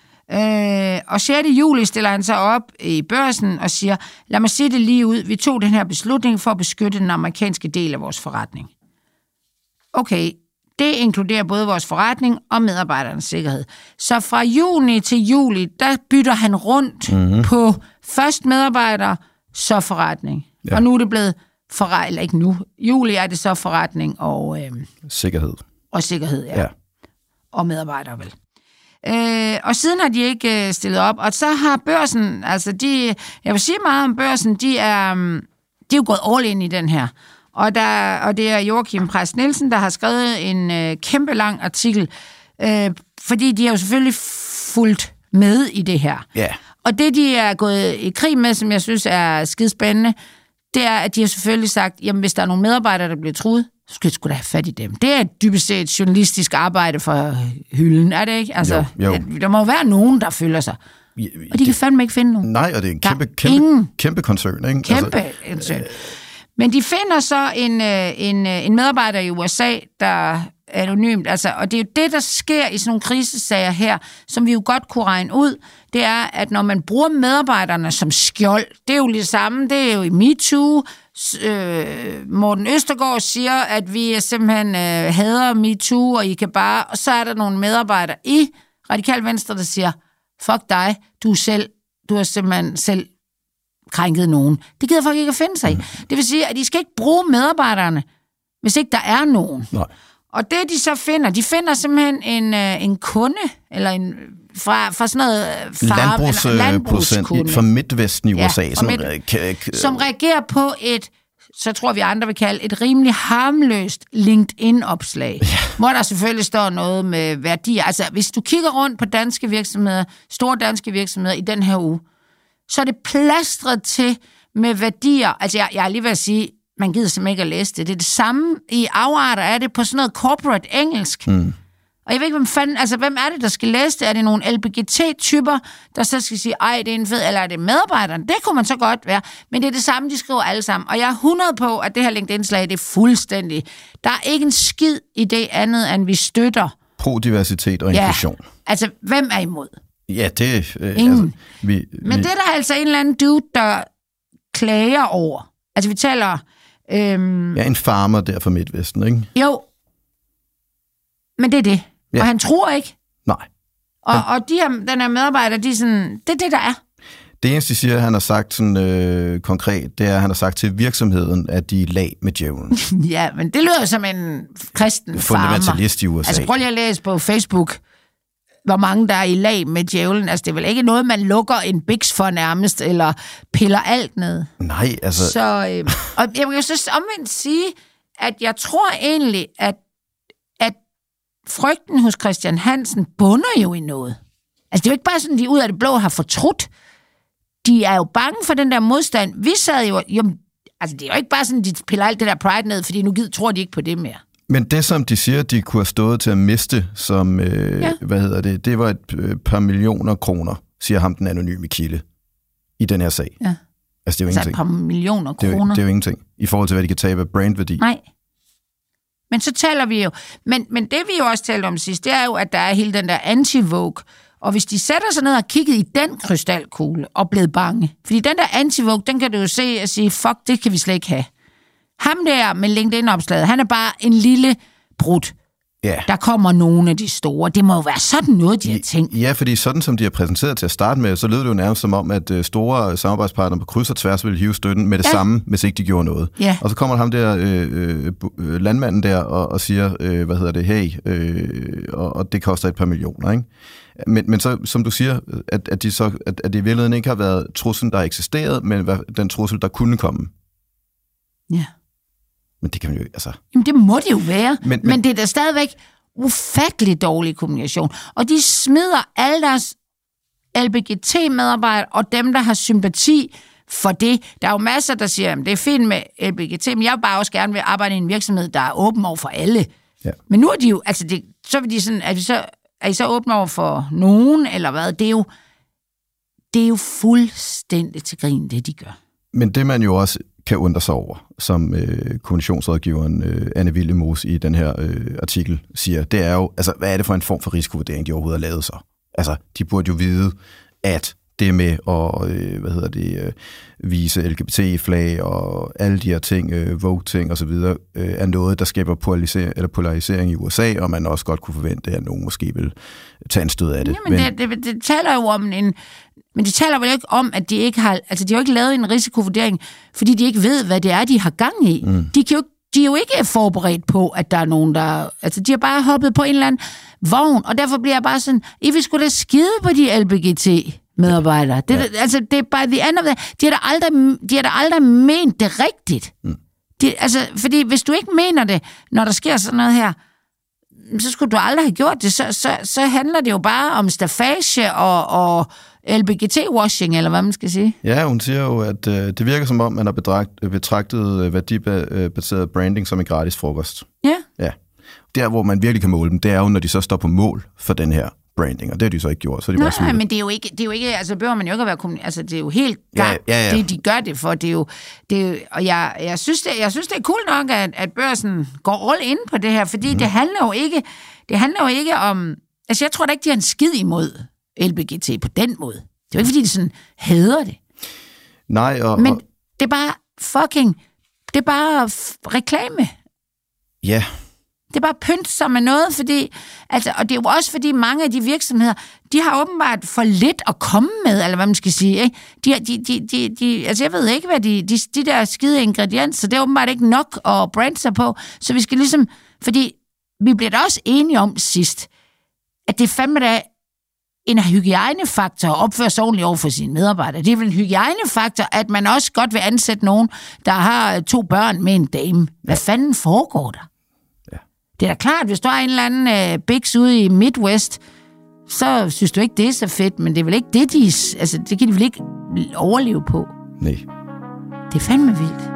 Speaker 1: Og 6. juli stiller han sig op i Børsen og siger, lad mig sige det lige ud, vi tog den her beslutning for at beskytte den amerikanske del af vores forretning. Okay, det inkluderer både vores forretning og medarbejdernes sikkerhed. Så fra juni til juli, der bytter han rundt på først medarbejdere, så forretning. Ja. Og nu er det blevet eller ikke nu. Juli er det så forretning og...
Speaker 2: sikkerhed.
Speaker 1: Og sikkerhed, ja. Og medarbejdere vel. Og siden har de ikke stillet op. Og så har Børsen, altså jeg vil sige meget om Børsen, de er jo gået all in i den her. Og det er Joachim Præst Nielsen, der har skrevet en kæmpe lang artikel, fordi de har jo selvfølgelig fulgt med i det her.
Speaker 2: Yeah.
Speaker 1: Og det, de er gået i krig med, som jeg synes er skidespændende, det er, at de har selvfølgelig sagt, jamen hvis der er nogle medarbejdere, der bliver truet, så skal jeg sgu da have fat i dem. Det er dybest set journalistisk arbejde for hylden, er det ikke? Altså,
Speaker 2: jo.
Speaker 1: Der må være nogen, der føler sig. Og de kan fandme ikke finde nogen.
Speaker 2: Nej, og det er en kæmpe koncern, ikke?
Speaker 1: Kæmpe koncern. Men de finder så en medarbejder i USA, der er anonymt. Altså, og det er jo det, der sker i sådan nogle krisesager her, som vi jo godt kunne regne ud. Det er, at når man bruger medarbejderne som skjold, det er jo det samme, det er jo i MeToo. Morten Østergaard siger, at vi simpelthen hader MeToo, og I kan bare... Og så er der nogle medarbejdere i Radikal Venstre, der siger, fuck dig, du har simpelthen selv krænket nogen. Det gider folk ikke at finde sig i. Det vil sige, at de skal ikke bruge medarbejderne, hvis ikke der er nogen.
Speaker 2: Nej.
Speaker 1: Og det, de så finder, de finder simpelthen en kunde, eller fra sådan noget
Speaker 2: landbrugskunde fra Midtvesten i USA,
Speaker 1: som reagerer på så tror vi andre vil kalde et rimelig harmløst LinkedIn-opslag, hvor der selvfølgelig står noget med værdier. Altså, hvis du kigger rundt på danske virksomheder, store danske virksomheder i den her uge, så er det plastret til med værdier. Altså, jeg er lige ved at sige, man gider simpelthen ikke at læse det. Det er det samme i afarter, er det på sådan noget corporate engelsk. Og jeg ved ikke, hvem er det, der skal læse det? Er det nogle LBGT-typer, der så skal sige, ej, det er en fed, eller er det medarbejderne? Det kunne man så godt være. Men det er det samme, de skriver alle sammen. Og jeg er 100 på, at det her LinkedIn-slag, det er fuldstændig. Der er ikke en skid i det andet, end vi støtter.
Speaker 2: Pro-diversitet og inklusion.
Speaker 1: Altså, hvem er imod?
Speaker 2: Ja, det...
Speaker 1: Ingen. Men det er der altså en eller anden dude, der klager over. Altså, vi taler...
Speaker 2: en farmer der fra Midtvesten, ikke?
Speaker 1: Jo. Men det er det. Ja. Og han tror ikke.
Speaker 2: Nej.
Speaker 1: Og den her medarbejder, de er sådan... Det er det, der er.
Speaker 2: Det eneste, de siger, han har sagt sådan konkret, det er, at han har sagt til virksomheden, at de er lag med djævlen.
Speaker 1: Ja, men det lyder som en kristen
Speaker 2: fundamentalist i USA.
Speaker 1: Altså, prøv lige at læse på Facebook, hvor mange der er i lag med djævlen. Altså, det er vel ikke noget, man lukker en biks for nærmest, eller piller alt ned.
Speaker 2: Nej, altså...
Speaker 1: Så, og jeg vil jo så omvendt sige, at jeg tror egentlig, at frygten hos Christian Hansen bunder jo i noget. Altså, det er jo ikke bare sådan, de ud af det blå har fortrudt. De er jo bange for den der modstand. Vi sad jo altså, det er jo ikke bare sådan, de piller alt det der pride ned, fordi nu tror de ikke på det mere.
Speaker 2: Men det, som de siger, de kunne have stået til at miste, som, det var et par millioner kroner, siger ham den anonyme kilde, i den her sag.
Speaker 1: Ja.
Speaker 2: Altså, det er jo ingenting.
Speaker 1: Et par millioner kroner.
Speaker 2: Det er jo ingenting, i forhold til, hvad de kan tabe af brandværdi.
Speaker 1: Nej. Men så taler vi jo... Men det, vi jo også talte om sidst, det er jo, at der er hele den der anti-Vogue. Og hvis de sætter sig ned og kigger i den krystalkugle og blevet bange, fordi den der anti-Vogue, den kan du jo se og sige, fuck, det kan vi slet ikke have. Ham der med LinkedIn-opslaget, han er bare en lille brud. der kommer nogle af de store. Det må jo være sådan noget, de har tænkt.
Speaker 2: Ja, fordi sådan som de har præsenteret til at starte med, så lød det jo nærmest som om, at store samarbejdspartnere på kryds og tværs ville hive støtten med det samme, hvis ikke de gjorde noget.
Speaker 1: Ja.
Speaker 2: Og så kommer ham der, landmanden der, og siger, hey, og det koster et par millioner, ikke? Men så, som du siger, at det i virkeligheden ikke har været truslen, der har eksisteret, men den trussel, der kunne komme.
Speaker 1: Ja.
Speaker 2: Men det kan man jo altså...
Speaker 1: Jamen, det må det jo være. Men det er da stadigvæk ufattelig dårlig kommunikation. Og de smider alle deres LBGT-medarbejdere og dem, der har sympati for det. Der er jo masser, der siger, at det er fint med LBGT, men jeg vil bare også gerne vil arbejde i en virksomhed, der er åben over for alle. Ja. Men nu er de jo... Altså, så vil de sådan... Er I så åbne over for nogen, eller hvad? Det er jo fuldstændig til grin, det de gør.
Speaker 2: Men det, man jo også kan undre sig over, som kommunikationsrådgiveren Anne Willemoes i den her artikel siger, det er jo, altså, hvad er det for en form for risikovurdering, de overhovedet har lavet så? Altså, de burde jo vide, at det med at vise LGBT-flag og alle de her ting, vote-ting og så videre, er noget, der skaber polarisering i USA, og man også godt kunne forvente, at nogen måske vil tage en stød af det.
Speaker 1: Jamen, det taler jo om men de taler vel ikke om, at de ikke har... Altså, de har jo ikke lavet en risikovurdering, fordi de ikke ved, hvad det er, de har gang i. Mm. De er jo ikke forberedt på, at der er nogen, der... Altså, de har bare hoppet på en eller anden vogn, og derfor bliver jeg bare sådan, I vil sgu da skide på de LBGT-medarbejdere. Altså, det er bare the end of the... De har da aldrig ment det rigtigt. Mm. Fordi hvis du ikke mener det, når der sker sådan noget her, så skulle du aldrig have gjort det. Så handler det jo bare om staffage og LBGT-washing, eller hvad man skal sige. Ja,
Speaker 2: hun siger jo, at det virker som om, man har betragtet værdibaseret branding som en gratis frokost. Ja. Der, hvor man virkelig kan måle dem, det er jo, når de så står på mål for den her branding, og det har de så ikke gjort. Så de
Speaker 1: Nej, men det er jo ikke, altså behøver man jo ikke at være altså det er jo helt gang, det de gør det for, det er jo, og jeg synes det er cool nok, at børsen går all in på det her, fordi det handler jo ikke om, altså jeg tror da ikke, de har en skid imod LBGT på den måde. Det er jo ikke, fordi de sådan hader det.
Speaker 2: Nej,
Speaker 1: men det er bare det er bare reklame.
Speaker 2: Ja.
Speaker 1: Det er bare pynt sig med noget, fordi, altså, og det er jo også fordi mange af de virksomheder, de har åbenbart for lidt at komme med, eller hvad man skal sige, ikke? Altså jeg ved ikke, hvad de der skide ingredienser, det er åbenbart ikke nok at brande sig på, så vi skal ligesom, fordi vi bliver da også enige om sidst, at det er fandme da en hygiejnefaktor at opføre sig ordentligt over for sine medarbejdere. Det er vel en hygiejnefaktor, at man også godt vil ansætte nogen, der har 2 børn med en dame. Hvad fanden foregår der? Det er da klart, hvis du har en eller anden biks ude i Midwest, så synes du ikke, det er så fedt, men det er vel ikke det, det kan de vel ikke overleve på.
Speaker 2: Nej.
Speaker 1: Det er fandme vildt.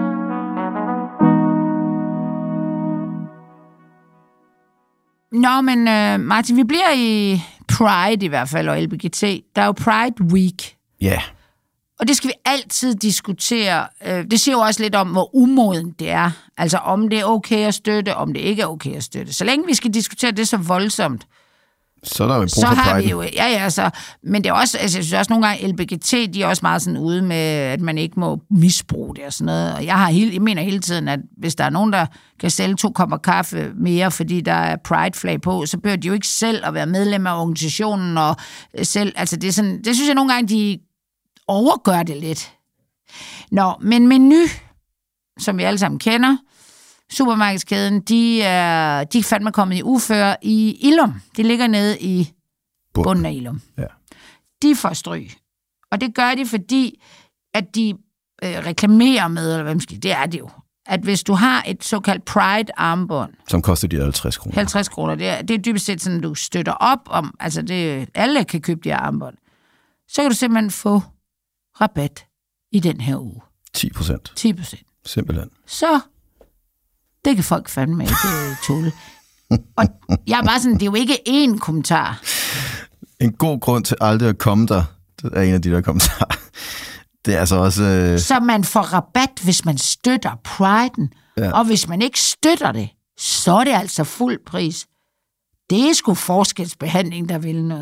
Speaker 1: Nå, men Martin, vi bliver i Pride i hvert fald, og LBGT. Der er jo Pride Week.
Speaker 2: Ja. Yeah.
Speaker 1: Og det skal vi altid diskutere. Det siger jo også lidt om, hvor umoden det er. Altså, om det er okay at støtte, om det ikke er okay at støtte. Så længe vi skal diskutere det så voldsomt,
Speaker 2: så er der jo brug for
Speaker 1: har vi jo... Ja, så... Men det er også... Altså, jeg synes også nogle gange, LBGT, de er også meget sådan ude med, at man ikke må misbruge det og sådan noget. Og jeg mener hele tiden, at hvis der er nogen, der kan sælge 2 kopper kaffe mere, fordi der er Pride-flag på, så bør de jo ikke selv at være medlem af organisationen og selv... Altså, det er sådan... Det synes jeg nogle gange, de overgør det lidt. Nå, men Menu, som vi alle sammen kender, supermarkedskæden, de er fandme kommet i uføre i Illum. De ligger nede i bunden af Illum.
Speaker 2: Ja.
Speaker 1: De får stryg. Og det gør de, fordi at de reklamerer med, eller hvad man skal, det er det jo, at hvis du har et såkaldt Pride-armbånd,
Speaker 2: som koster de 50 kroner.
Speaker 1: 50 kroner, det er dybest set sådan, du støtter op om, altså det, alle kan købe de her armbånd, så kan du simpelthen få rabat i den her uge.
Speaker 2: 10%.
Speaker 1: 10%.
Speaker 2: Simpelthen.
Speaker 1: Så, det kan folk fandme ikke tåle. Og jeg er bare sådan, det er jo ikke én kommentar.
Speaker 2: En god grund til aldrig at komme der, det er en af de der kommentarer. Det er altså også...
Speaker 1: Så man får rabat, hvis man støtter Pride'en. Ja. Og hvis man ikke støtter det, så er det altså fuld pris. Det er sgu forskelsbehandling, der vil noget.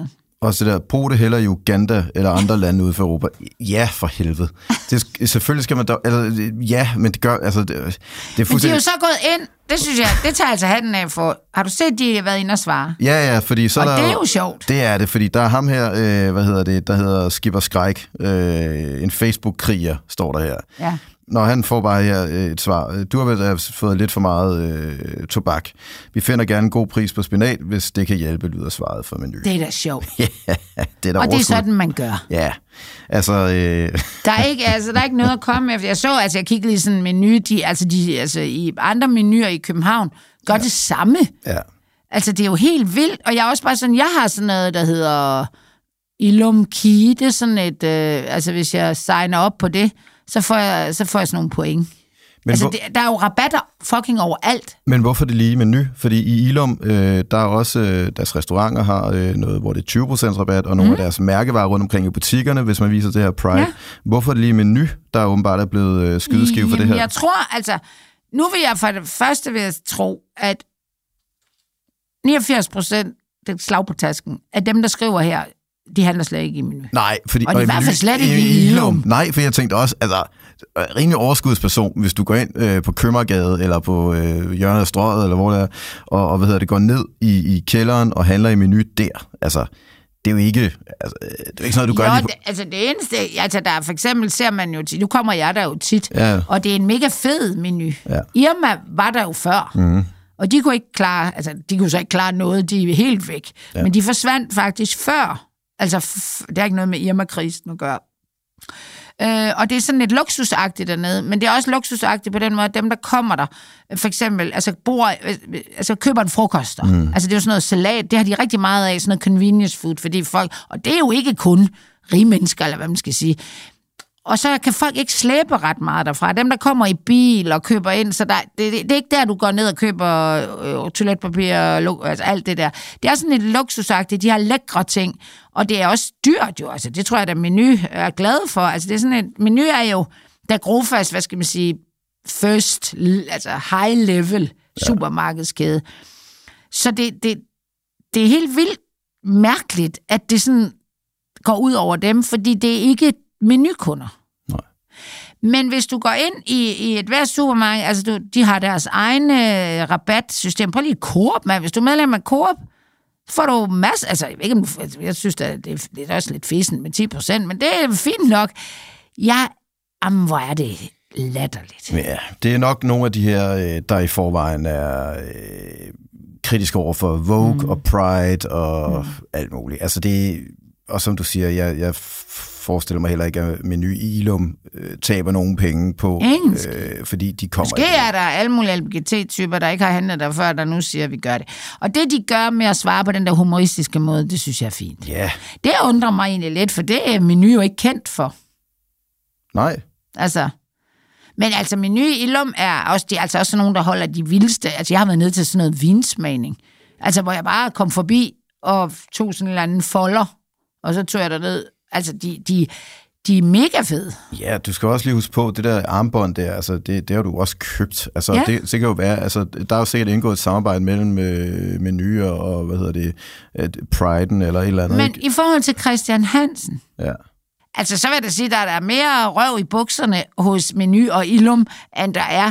Speaker 2: Også det der, brug det heller i Uganda eller andre lande ude for Europa. Ja, for helvede. Selvfølgelig skal man da... Eller, ja, men det gør... Altså, det er
Speaker 1: fuldstændig... Men de er jo så gået ind... Det synes jeg, det tager altså hatten af for. Har du set, de har været inde og svare?
Speaker 2: Ja, fordi så...
Speaker 1: Og det er jo sjovt.
Speaker 2: Det er det, fordi der er ham her, der hedder Skipper Skræk. En Facebook-kriger, står der her.
Speaker 1: Ja.
Speaker 2: Når han får bare her et svar. Du har vel fået lidt for meget tobak. Vi finder gerne en god pris på spinat, hvis det kan hjælpe, lyder svaret for Meny.
Speaker 1: Det er da sjovt.
Speaker 2: Ja, det er da
Speaker 1: og det er sådan, man gør.
Speaker 2: Ja, altså...
Speaker 1: Der er ikke noget at komme efter. Jeg kiggede lige sådan en menu, i andre menuer i København, gør det samme.
Speaker 2: Ja.
Speaker 1: Altså, det er jo helt vildt. Og jeg er også bare sådan, jeg har sådan noget, der hedder Ilum Key. Det er sådan et, hvis jeg signer op på det, så får jeg sådan nogle point. Men der er jo rabatter fucking overalt.
Speaker 2: Men hvorfor det lige Meny? Fordi i Ilum, der er også deres restauranter har noget, hvor det er 20% rabat, og nogle af deres mærkevarer rundt omkring i butikkerne, hvis man viser det her Pride. Ja. Hvorfor det lige Meny, der åbenbart er blevet skydeskive for det her?
Speaker 1: Jeg tror, nu vil jeg for det første tro, at 89%, det er slag på tasken, af dem, der skriver her, de handler slet ikke i Meny.
Speaker 2: Nej, fordi...
Speaker 1: Og det er i hvert fald slet ikke i Ilum.
Speaker 2: Nej, for jeg tænkte også, rimelig overskudsperson, hvis du går ind på Købmagergade, eller på hjørnet af Strøget, eller hvor det er, og går ned i kælderen og handler i Meny der. Altså, det er jo ikke... det er ikke sådan noget, du gør lige på...
Speaker 1: det eneste... der for eksempel ser man jo tit... Nu kommer jeg der jo tit, og det er en mega fed menu. Ja. Irma var der jo før. Mm-hmm. Og de kunne ikke klare... de kunne så ikke klare noget, de er helt væk. Ja. Men de forsvandt faktisk før. Det har ikke noget med Irma-krisen at gøre. Og det er sådan lidt luksusagtigt dernede, men det er også luksusagtigt på den måde, at dem, der kommer der, for eksempel, køber en frokost. Det er jo sådan noget salat, det har de rigtig meget af, sådan noget convenience food, fordi folk, og det er jo ikke kun rige mennesker, eller hvad man skal sige. Og så kan folk ikke slæbe ret meget derfra. Dem, der kommer i bil og køber ind, så det er ikke der, du går ned og køber toiletpapir og alt det der. Det er sådan lidt luksusagtigt. De har lækre ting, og det er også dyrt jo. Det tror jeg, at Meny er glad for. Det er sådan et... Meny er jo, der grofast, hvad skal man sige, first, high level supermarkedskæde. Så det er helt vildt mærkeligt, at det sådan går ud over dem, fordi det er ikke Menykunder.
Speaker 2: Nej.
Speaker 1: Men hvis du går ind i et hvert supermarked, de har deres egne rabatsystem. Prøv lige Coop, man. Hvis du er medlem af Coop, får du masser... jeg synes, at det er også lidt fesen med 10%, men det er fint nok. Hvor er det latterligt.
Speaker 2: Ja, det er nok nogle af de her, der i forvejen er kritiske over for Vogue og Pride og alt muligt. Og som du siger, jeg forestiller mig heller ikke, at Meny i Ilum taber nogen penge på, fordi de kommer...
Speaker 1: Måske er der alle mulige LGBT-typer, der ikke har handlet der før, der nu siger, at vi gør det. Og det, de gør med at svare på den der humoristiske måde, det synes jeg er fint.
Speaker 2: Ja.
Speaker 1: Det undrer mig egentlig lidt, for det er Meny jo ikke kendt for.
Speaker 2: Nej.
Speaker 1: Men Meny i Ilum er også, de er altså også nogen, der holder de vildeste. Jeg har været nede til sådan noget vinsmagning. Hvor jeg bare kom forbi og tog sådan en eller anden folder, og så tog jeg derned. De er mega fede. Ja,
Speaker 2: du skal også lige huske på, det der armbånd der, det har du også købt. Det kan jo være, der er jo sikkert indgået et samarbejde mellem Meny og, Pride'en eller et eller andet.
Speaker 1: Men i forhold til Christian Hansen, så vil jeg da sige, at der er mere røv i bukserne hos Meny og Ilum, end der er.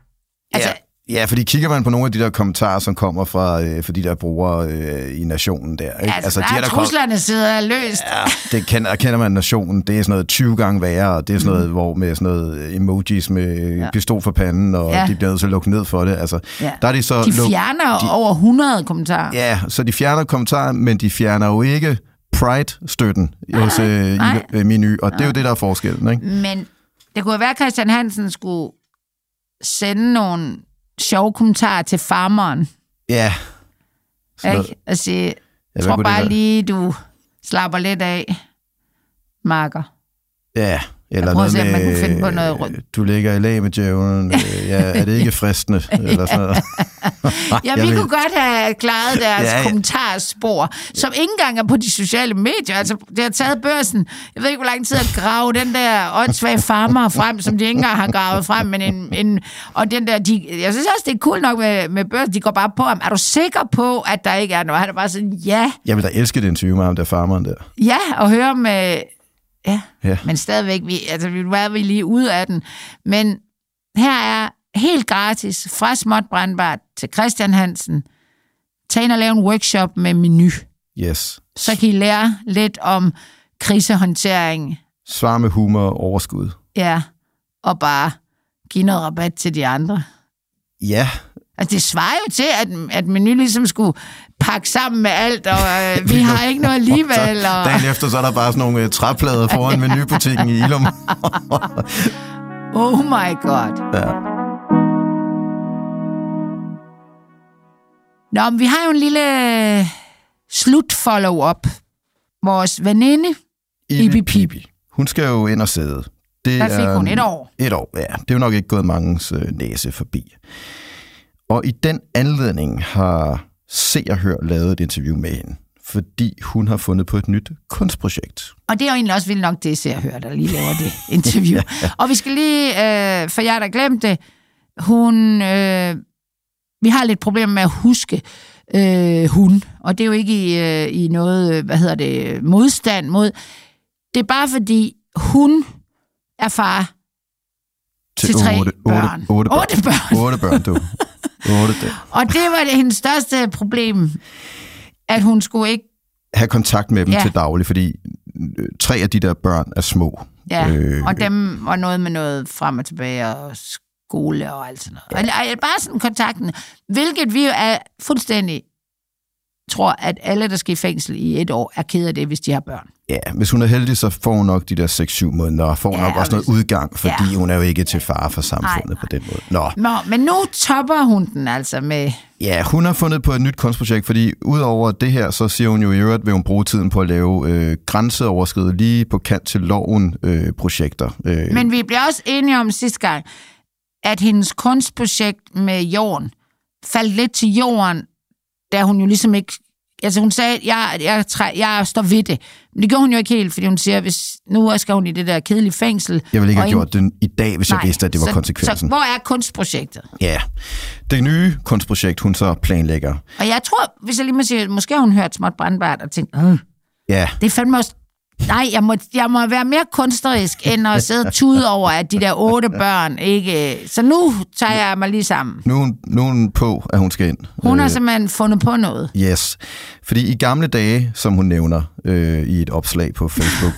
Speaker 2: Ja, fordi kigger man på nogle af de der kommentarer, som kommer fra de der brugere i Nationen der. Ikke?
Speaker 1: Truslerne sidder løst.
Speaker 2: Ja, det kender man Nationen. Det er sådan noget 20 gange værre, og det er sådan noget, hvor med sådan noget emojis med pistol for panden, og de bliver nødt til at lukke ned for det. Der er de så...
Speaker 1: De fjerner over 100 kommentarer.
Speaker 2: Ja, så de fjerner kommentarer, men de fjerner jo ikke Pride-støtten hos Meny, og det er jo det, der er forskellen. Ikke?
Speaker 1: Men det kunne være, at Christian Hansen skulle sende nogle sjove kommentarer til farmeren.
Speaker 2: Ja.
Speaker 1: At sige, jeg tror bare lige, du slapper lidt af, Marker.
Speaker 2: Ja, eller
Speaker 1: noget med, man kunne finde på noget
Speaker 2: du ligger i lag med djævlen. Er det ikke fristende? Eller sådan noget.
Speaker 1: Vi kunne godt have klaret deres kommentarspor, som ikke engang er på de sociale medier. Altså, det har taget Børsen. Jeg ved ikke, hvor lang tid at grave den der åndssvage farmer frem, som de ikke engang har gravet frem. Men og den der, jeg synes også, det er cool nok med Børsen. De går bare på ham. Er du sikker på, at der ikke er noget? Han er bare sådan, ja.
Speaker 2: Jeg vil da elske det interview med ham, der farmeren der.
Speaker 1: Ja, og høre med... Ja, men stadigvæk, vi var lige ude af den. Men her er helt gratis, fra småt brændbart til Christian Hansen. Tag ind og lave en workshop med menu.
Speaker 2: Yes.
Speaker 1: Så kan I lære lidt om krisehåndtering.
Speaker 2: Svar med humor og overskud.
Speaker 1: Ja, og bare give noget rabat til de andre.
Speaker 2: Ja.
Speaker 1: Altså, det svarer jo til, at menu ligesom skulle pakke sammen med alt, og vi har ikke noget alligevel. Og...
Speaker 2: Dagen efter, så er der bare sådan nogle træplader foran menubutikken i Ilum.
Speaker 1: Oh my god.
Speaker 2: Ja.
Speaker 1: Nå, men vi har jo en lille slut-follow-up. Vores veninde, Ibi Pibi.
Speaker 2: Hun skal jo ind og sidde.
Speaker 1: Der fik hun 1 år.
Speaker 2: 1 år, ja. Det er jo nok ikke gået mangens næse forbi. Og i den anledning har Se og Hør lavet et interview med hende, fordi hun har fundet på et nyt kunstprojekt.
Speaker 1: Og det er jo egentlig også vildt nok det, Se og Hør, der lige laver det interview. Ja. Og vi skal lige, for jer der glemte det, vi har lidt problemer med at huske hun, og det er jo ikke i noget, modstand mod. Det er bare fordi, hun er far til 3 børn. 8 børn.
Speaker 2: 8 børn, du. 8
Speaker 1: Og det var det hendes største problem, at hun skulle ikke...
Speaker 2: have kontakt med dem til daglig, fordi 3 af de der børn er små.
Speaker 1: Ja, og dem var noget med noget frem og tilbage og skole og alt sådan noget. Ja. Bare sådan kontakten, hvilket vi jo er fuldstændig tror, at alle, der skal i fængsel i 1 år, er ked af det, hvis de har børn.
Speaker 2: Ja, hvis hun er heldig, så får hun nok de der 6-7 måneder, og får nok også noget udgang, fordi hun er jo ikke til fare for samfundet på den måde. Nå,
Speaker 1: men nu topper hun den altså med...
Speaker 2: Ja, hun har fundet på et nyt kunstprojekt, fordi udover det her, så siger hun jo i øvrigt, vil hun bruge tiden på at lave grænseoverskridende lige på kant til loven projekter.
Speaker 1: Men vi bliver også enige om sidste gang, at hendes kunstprojekt med jorden faldt lidt til jorden, da hun jo ligesom ikke... Altså hun sagde, jeg står ved det. Men det gjorde hun jo ikke helt, fordi hun siger, hvis nu skal hun i det der kedelige fængsel.
Speaker 2: Jeg ville ikke have gjort det i dag, hvis jeg vidste, at det var konsekvensen.
Speaker 1: Så hvor er kunstprojektet?
Speaker 2: Ja, det nye kunstprojekt, hun så planlægger.
Speaker 1: Og jeg tror, hvis jeg lige må sige, måske har hun hørt Småt Brændbart og tænkt,
Speaker 2: ja.
Speaker 1: Det er fandme også... Nej, jeg må være mere kunstnerisk, end at sidde og tude over, at de der 8 børn ikke... Så nu tager jeg mig lige sammen.
Speaker 2: Nu er hun på, at hun skal ind.
Speaker 1: Hun har simpelthen fundet på noget.
Speaker 2: Yes. Fordi i gamle dage, som hun nævner i et opslag på Facebook,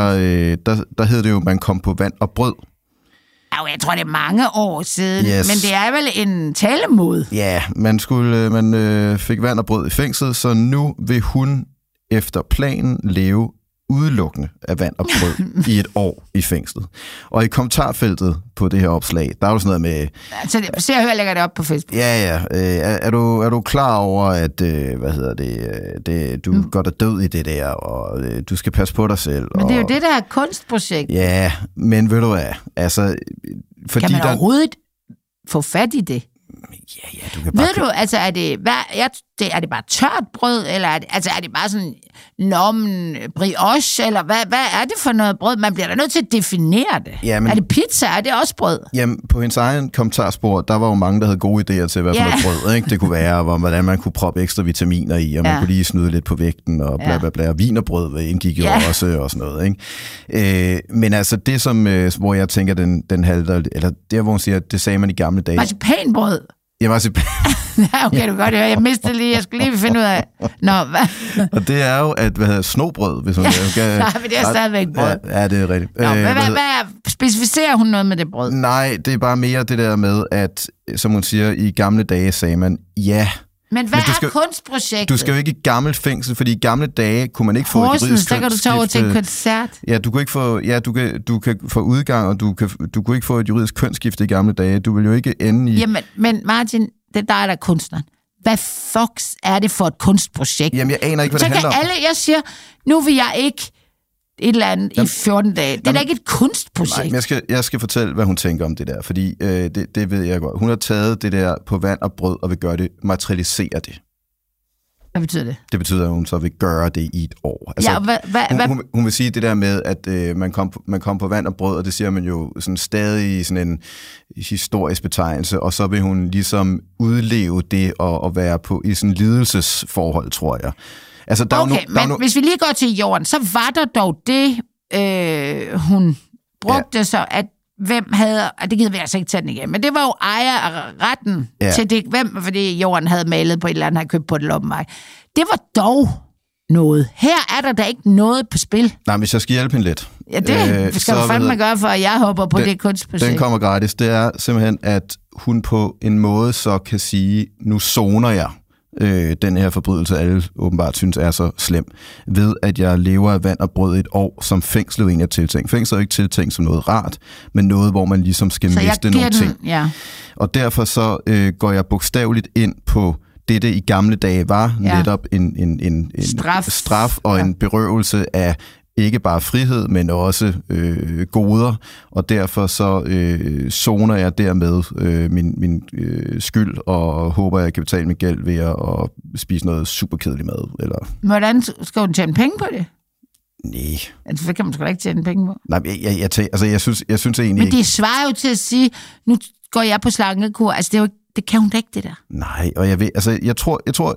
Speaker 2: der hed det jo, at man kom på vand og brød.
Speaker 1: Jeg tror, det er mange år siden,
Speaker 2: yes.
Speaker 1: Men det er vel en talemåde.
Speaker 2: Ja, man fik vand og brød i fængsel, så nu vil hun efter planen leve udelukkende af vand og brød i 1 år i fængslet. Og i kommentarfeltet på det her opslag, der er jo sådan noget med...
Speaker 1: Så Se og Hør lægger det op på Facebook.
Speaker 2: Ja. Er du klar over, at du går dig død i det der, og du skal passe på dig selv?
Speaker 1: Men det er jo det, der er kunstprojekt.
Speaker 2: Ja, men ved du hvad? Altså, fordi
Speaker 1: kan man overhovedet få fat i det?
Speaker 2: Ja, du kan bare...
Speaker 1: Ved du, altså er det bare tørt brød, eller er det bare sådan nommen brioche, eller hvad er det for noget brød? Man bliver da nødt til at definere det. Jamen, er det pizza? Er det også brød?
Speaker 2: Jamen, på hendes egen kommentarspor, der var jo mange, der havde gode idéer til, hvad for noget brød, ikke? Det kunne være, hvordan man kunne proppe ekstra vitaminer i, og man kunne lige snyde lidt på vægten, og bla bla bla. Wienerbrød indgik jo også, og sådan noget, ikke? Men altså, det som, hvor jeg tænker, den halter, eller der, hvor hun siger, det sagde man i gamle dage.
Speaker 1: Marcipanbrød.
Speaker 2: Ja, marcipan.
Speaker 1: Okay, du godt høre. Jeg mistede lige. Jeg skulle lige finde ud af... Nå, hvad?
Speaker 2: Og det er jo, at snobrød, hvis hun...
Speaker 1: Nej, men det er stadigvæk brød.
Speaker 2: Ja, det er rigtigt.
Speaker 1: Nå, hvad specificerer hun noget med det brød?
Speaker 2: Nej, det er bare mere det der med, at, som hun siger, i gamle dage sagde man, ja...
Speaker 1: Men hvad er kunstprojektet?
Speaker 2: Du skal jo ikke i gammelt fængsel, fordi i gamle dage kunne man ikke få et juridisk kønsskifte.
Speaker 1: Der kan du tage over til en koncert.
Speaker 2: Ja, du kunne ikke få, du kan få udgang, og du kunne ikke få et juridisk kønsskifte i gamle dage. Du vil jo ikke ende i...
Speaker 1: Jamen, men Martin, det er dig, der er kunstneren. Hvad fucks er det for et kunstprojekt?
Speaker 2: Jamen, jeg aner ikke, hvad det handler om.
Speaker 1: Jeg siger, nu vil jeg ikke et eller andet i 14 dage. Det er da ikke et kunstprojekt.
Speaker 2: Nej, jeg skal fortælle, hvad hun tænker om det der, fordi det ved jeg godt. Hun har taget det der på vand og brød, og vil gøre det, materialisere det.
Speaker 1: Hvad betyder det?
Speaker 2: Det betyder, at hun så vil gøre det i et år. Altså, hun vil sige det der med, at man kom på vand og brød, og det siger man jo sådan stadig i sådan en historisk betegnelse, og så vil hun ligesom udleve det og være i sådan en lidelsesforhold, tror jeg. Altså,
Speaker 1: hvis vi lige går til jorden, så var der dog det, hun brugte så, at hvem havde, og det gider vi altså ikke tage den igen, men det var jo ejer af retten til det, fordi jorden havde malet på et eller andet, havde købt på et loppemarked. Det var dog noget. Her er der da ikke noget på spil.
Speaker 2: Nej, hvis jeg skal hjælpe hende lidt.
Speaker 1: Ja, det skal du fandme gøre, for at jeg hopper på det kunstprojekt.
Speaker 2: Den kommer gratis. Det er simpelthen, at hun på en måde så kan sige, nu zoner jeg den her forbrydelse, alle åbenbart synes er så slem, ved at jeg lever af vand og brød et år, som fængslet egentlig er tiltænkt. Fængslet er jo ikke tiltænkt som noget rart, men noget, hvor man ligesom skal miste nogle ting.
Speaker 1: Ja.
Speaker 2: Og derfor så går jeg bogstaveligt ind på det i gamle dage var netop en straf og en berøvelse af ikke bare frihed, men også goder, og derfor så zoner jeg dermed min skyld, og håber, jeg kan betale min gæld ved at spise noget super kedelig mad. Eller...
Speaker 1: Hvordan skal hun tjene penge på det?
Speaker 2: Nej.
Speaker 1: Altså, det kan man sgu da ikke tjene penge på.
Speaker 2: Nej, jeg synes egentlig
Speaker 1: men det svarer jo til at sige, nu går jeg på slangekur. Altså, det kan hun da ikke, det der.
Speaker 2: Nej, og jeg tror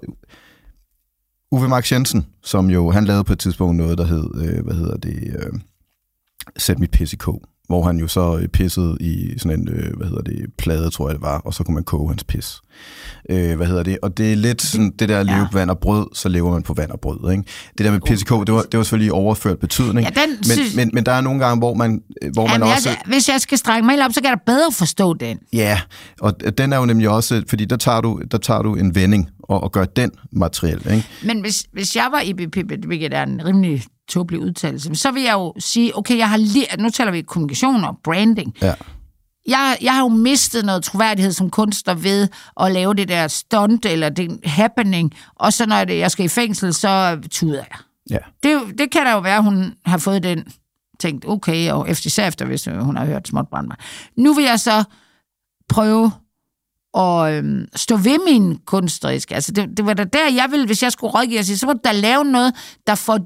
Speaker 2: Uwe Max Jensen, som jo, han lavede på et tidspunkt noget, der hed, Sæt mit pis i kog, hvor han jo så pissede i sådan en, plade, tror jeg det var, og så kunne man koge hans pis. Og det er lidt sådan, det der at leve på vand og brød, så lever man på vand og brød, ikke? Det der med pis i kog, det var selvfølgelig overført betydning, men der er nogle gange, hvor man også...
Speaker 1: Hvis jeg skal strække mig op, så kan jeg bedre forstå den.
Speaker 2: Ja, og den er jo nemlig også, fordi der tager du en vending og gør den materiel, ikke? Men
Speaker 1: hvis jeg var i BP, hvilket er en rimelig tåbelig udtalelse, så vil jeg jo sige, okay, nu taler vi kommunikation og branding. Ja. Jeg har jo mistet noget troværdighed som kunstner ved at lave det der stunt, eller det happening, og så når jeg skal i fængsel, så tuder jeg. Ja. Det kan da jo være, hun har fået den tænkt, okay, og især efter, hvis hun har hørt småt brandmand. Nu vil jeg så prøve at stå ved min kunstneriske. Altså, det var da der, jeg ville, hvis jeg skulle rådgive, så må du da lave noget, der får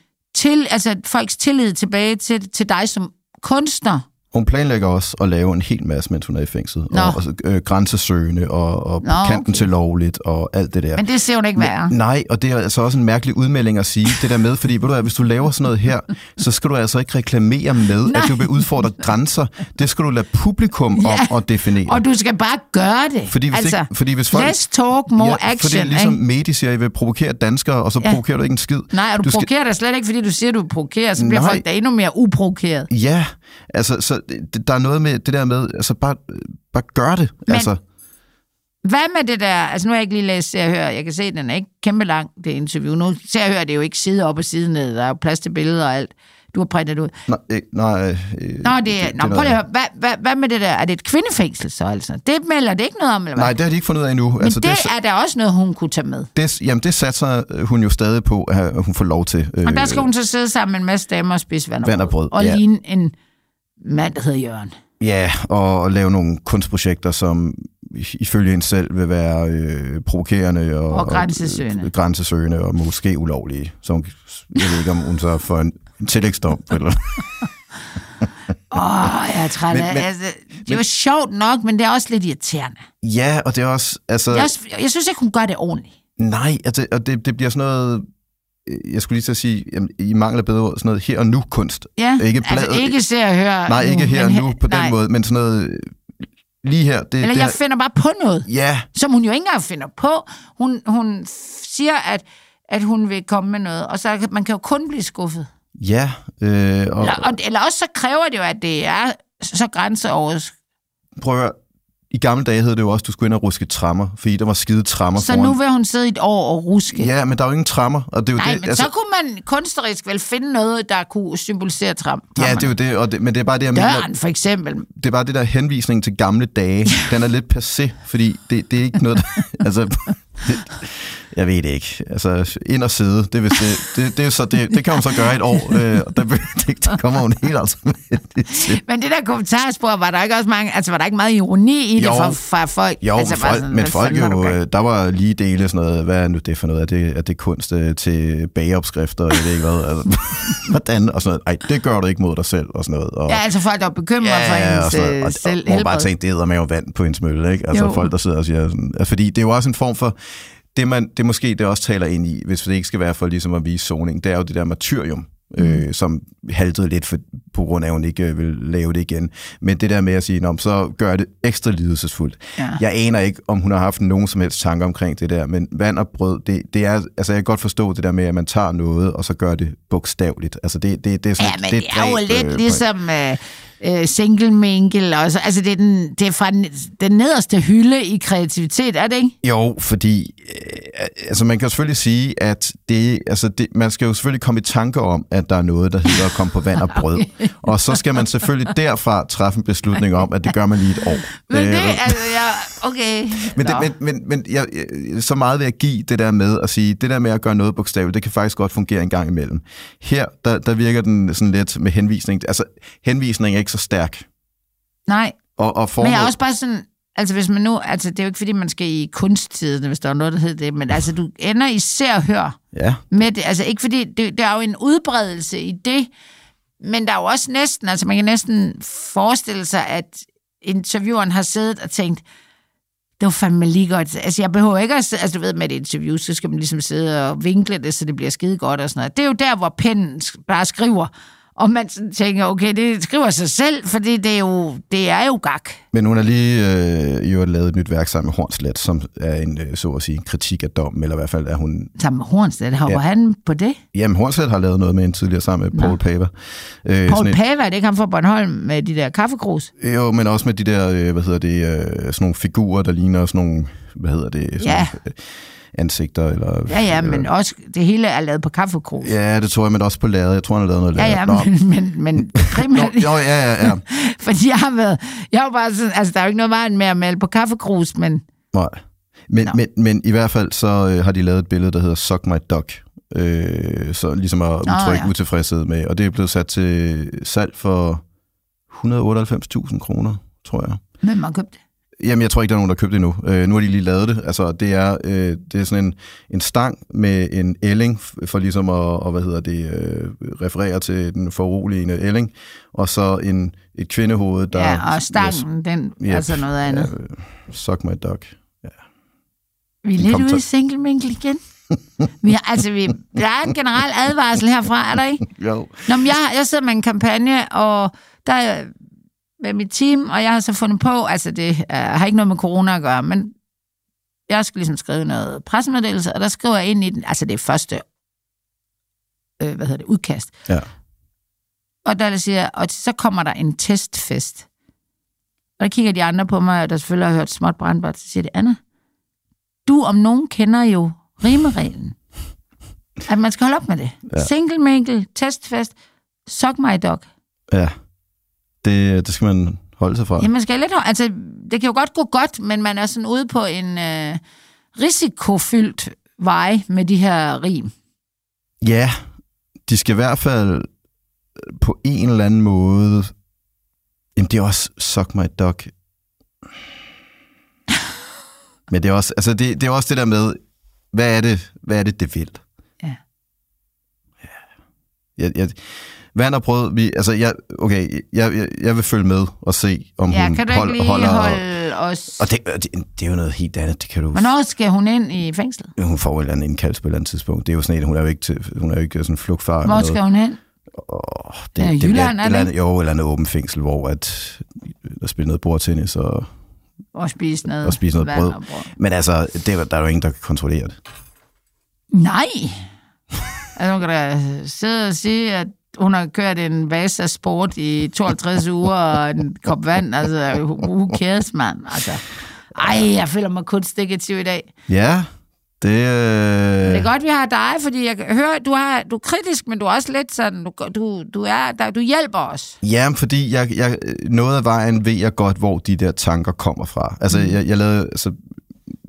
Speaker 1: folks tillid tilbage til dig som kunstner.
Speaker 2: Hun planlægger også at lave en hel masse, mens hun er i fængsel. Og grænsesøgende og kanten til lovligt og alt det der.
Speaker 1: Men det ser hun ikke være.
Speaker 2: Nej, og det er altså også en mærkelig udmelding at sige det der med, fordi hvis du laver sådan noget her, så skal du altså ikke reklamere med, at du vil udfordre grænser. Det skal du lade publikum om at definere.
Speaker 1: Og du skal bare gøre det.
Speaker 2: Fordi hvis folk,
Speaker 1: less talk, more action.
Speaker 2: Fordi ligesom Medi siger, at I vil provokere danskere, og så provokerer du ikke en skid.
Speaker 1: Nej, og du provokerer dig slet ikke, fordi du siger, at du provokerer, så bliver folk der endnu mere uprovokeret.
Speaker 2: Ja, altså, så der er noget med det der med, altså bare gør det.
Speaker 1: Men,
Speaker 2: altså.
Speaker 1: Hvad med det der, altså nu har jeg ikke lige læst Se og Hør, jeg kan se, den er ikke kæmpe lang, det interview. Nu Se og Hør, det er jo ikke side op og side ned, der er jo plads til billeder og alt. Du har printet ud.
Speaker 2: Nej.
Speaker 1: Prøv lige at høre, hvad med det der, er det et kvindefængsel så altså? Det melder det ikke noget om, eller hvad?
Speaker 2: Nej, det har de ikke fundet ud af endnu.
Speaker 1: Men altså, det er der også noget, hun kunne tage med.
Speaker 2: Det satser hun jo stadig på, at hun får lov til.
Speaker 1: Og der skal hun så sidde sammen med en masse damer og spise vand og brød. Og ligne en mand, der hedder Jørgen.
Speaker 2: Ja, og lave nogle kunstprojekter, som ifølge hende selv vil være provokerende og grænsesøgende og måske ulovlige. Så jeg ved ikke, om hun så får en tillægsdom. Eller.
Speaker 1: Jeg er træt af det var sjovt nok, men det er også lidt irriterende.
Speaker 2: Ja, og det er også... Altså,
Speaker 1: jeg synes ikke, hun gør det ordentligt.
Speaker 2: Nej, og det bliver sådan noget... Jeg skulle lige til at sige, i mangel af bedre ord, sådan noget her og nu kunst.
Speaker 1: Ja, ikke bladet, altså ikke Se og Hør.
Speaker 2: Nej, ikke her og nu på den måde, men sådan noget lige her.
Speaker 1: Jeg finder bare på noget, som hun jo ikke engang finder på. Hun siger, at hun vil komme med noget, og så man kan jo kun blive skuffet.
Speaker 2: Ja.
Speaker 1: Eller også så kræver det jo, at det er så grænseoverskridende.
Speaker 2: Prøv at i gamle dage hed det jo også, at du skulle ind og ruske trammer, fordi der var skide trammer
Speaker 1: så foran. Så nu vil hun sidde et år og ruske?
Speaker 2: Ja, men der er jo ingen trammer. Og det er jo
Speaker 1: nej, men så kunne man kunstnerisk vel finde noget, der kunne symbolisere trammerne.
Speaker 2: Ja, det er jo det, men det er bare det, jeg mener.
Speaker 1: Døren, for eksempel.
Speaker 2: Det er bare det der henvisning til gamle dage. Den er lidt passé, fordi det er ikke noget, altså... Jeg ved det ikke. Altså, ind og sidde, det kan hun så gøre et år, og det kommer hun helt altså med.
Speaker 1: Men det der kommentarspor, var der ikke også mange, altså var der ikke meget ironi i det fra folk?
Speaker 2: Jo,
Speaker 1: altså,
Speaker 2: men folk jo, der var lige dele sådan noget, hvad er nu det for noget, er det kunst til bageopskrifter, jeg ved ikke hvad, altså, hvordan, og sådan noget, det gør du ikke mod dig selv, og sådan noget. Og,
Speaker 1: ja, altså folk, der er bekymret for hendes selv helbred.
Speaker 2: Og bare tænkte, det er med jo vand på hendes mølle, ikke? Altså folk, der sidder og siger sådan, fordi det er jo også en form for, det måske det også taler ind i, hvis det ikke skal være for ligesom at vise soning, det er jo det der martyrium, som haltede lidt på grund af, at hun ikke vil lave det igen. Men det der med at sige, så gør det ekstra lidelsesfuldt. Ja. Jeg aner ikke, om hun har haft nogen som helst tanker omkring det der, men vand og brød, det er, altså jeg kan godt forstå det der med, at man tager noget, og så gør det bogstaveligt. Altså det er sådan,
Speaker 1: men det er jo lidt ligesom single mingle også. Altså det er fra den nederste hylde i kreativitet, er det ikke?
Speaker 2: Jo, fordi altså man kan selvfølgelig sige, at man skal jo selvfølgelig komme i tanke om, at der er noget, der hedder at komme på vand og brød. Og så skal man selvfølgelig derfra træffe en beslutning om, at det gør man lige et år.
Speaker 1: Men det, altså, okay.
Speaker 2: Men så meget vil jeg give det der med at sige, det der med at gøre noget bogstaveligt, det kan faktisk godt fungere en gang imellem. Her, der virker den sådan lidt med henvisning. Altså, henvisning er ikke så stærk.
Speaker 1: Nej,
Speaker 2: og
Speaker 1: men jeg er også bare sådan, altså hvis man nu, altså det er jo ikke fordi, man skal i kunsttiden, hvis der er noget, der hedder det, men altså du ender især hør med det, altså ikke fordi, der er jo en udbredelse i det, men der er jo også næsten, altså man kan næsten forestille sig, at intervieweren har siddet og tænkt, det var fandme lige godt. Altså, jeg behøver ikke at... Altså, du ved, med et interview, så skal man ligesom sidde og vinkle det, så det bliver skide godt og sådan noget. Det er jo der, hvor pennen bare skriver. Og man sådan tænker, okay, det skriver sig selv, fordi det er jo gak.
Speaker 2: Men hun har lige lavet et nyt værk sammen med Hornslet, som er en, så at sige, en kritik af dommen, eller i hvert fald er hun...
Speaker 1: Sammen med Hornslet? Hopper han på det?
Speaker 2: Jamen, Hornslet har lavet noget med en tidligere sammen med Paul Pava.
Speaker 1: Paul Pava, det ikke ham fra Bornholm med de der kaffekrus?
Speaker 2: Jo, men også med de der, sådan nogle figurer, der ligner sådan nogle, ansigter, eller...
Speaker 1: Ja, men også, det hele er lavet på kaffekrus.
Speaker 2: Ja, det tror jeg, men også på lærred. Jeg tror, han har lavet noget lærred.
Speaker 1: Men primært...
Speaker 2: ja.
Speaker 1: Fordi jeg har bare sådan, altså der er jo ikke noget meget med at male på kaffekrus, men...
Speaker 2: Nej. Men i hvert fald, så har de lavet et billede, der hedder Suck My Duck. Så ligesom at udtrykke utilfredshed med. Og det er blevet sat til salg for 198.000 kroner, tror jeg.
Speaker 1: Hvem har købt det?
Speaker 2: Jamen, jeg tror ikke, der er nogen, der har købt det endnu. Nu har de lige lavet det. Altså, det er sådan en stang med en ælling, for ligesom at referere til den foruroligende ælling, og så et kvindehoved, der...
Speaker 1: Ja, og stangen, den er altså noget andet.
Speaker 2: Suck my duck. Ja.
Speaker 1: Vi er lidt ude i single-mingle igen. Der er en generel advarsel herfra, er der ikke?
Speaker 2: Jo.
Speaker 1: Nå, men jeg sidder med en kampagne, og der er med mit team, og jeg har så fundet på, altså det har ikke noget med corona at gøre, men jeg skal ligesom skrive noget pressemeddelelse, og der skriver jeg ind i den, altså det første udkast.
Speaker 2: Ja.
Speaker 1: Og der siger, og så kommer der en testfest. Og der kigger de andre på mig, og der selvfølgelig har hørt småt brandbart, så siger det, Anna, du om nogen kender jo rimereglen. At man skal holde op med det. Ja. Single mingle, testfest, suck my duck.
Speaker 2: Ja. Det skal man holde sig fra.
Speaker 1: Ja, man skal lidt... Altså, det kan jo godt gå godt, men man er sådan ude på en risikofyldt vej med de her rim.
Speaker 2: Ja, de skal i hvert fald på en eller anden måde... Jamen, det er også suck my duck. Men det er også... Altså, det er også det der med... Hvad er det vil?
Speaker 1: Ja.
Speaker 2: Vand og brød, jeg vil følge med og se, om hun
Speaker 1: kan du ikke lige holde os...
Speaker 2: Og det er jo noget helt andet, det kan du...
Speaker 1: Hvornår skal hun ind i fængslet?
Speaker 2: Hun får et eller andet indkaldelse på et eller andet tidspunkt. Det er jo sådan et, hun er jo ikke sådan flugtfar.
Speaker 1: Hvor skal hun hen?
Speaker 2: Det er
Speaker 1: Jylland, er det?
Speaker 2: Jo, eller andet åben fængsel, hvor der spiller noget bordtennis og
Speaker 1: spise noget
Speaker 2: brød. Men altså, der er jo ingen, der kan kontrollere det.
Speaker 1: Nej! Altså, hun kan da sidde og sige, at hun har kørt en Vasa Sport i 52 uger og en kop vand. Altså, who cares, mand? Altså, jeg føler mig kun stikketiv i dag.
Speaker 2: Ja, det
Speaker 1: er godt, vi har dig, fordi jeg hører, du er kritisk, men du er også lidt sådan, du hjælper os.
Speaker 2: Ja, fordi noget af vejen ved jeg godt, hvor de der tanker kommer fra. Altså, jeg lavede... Altså,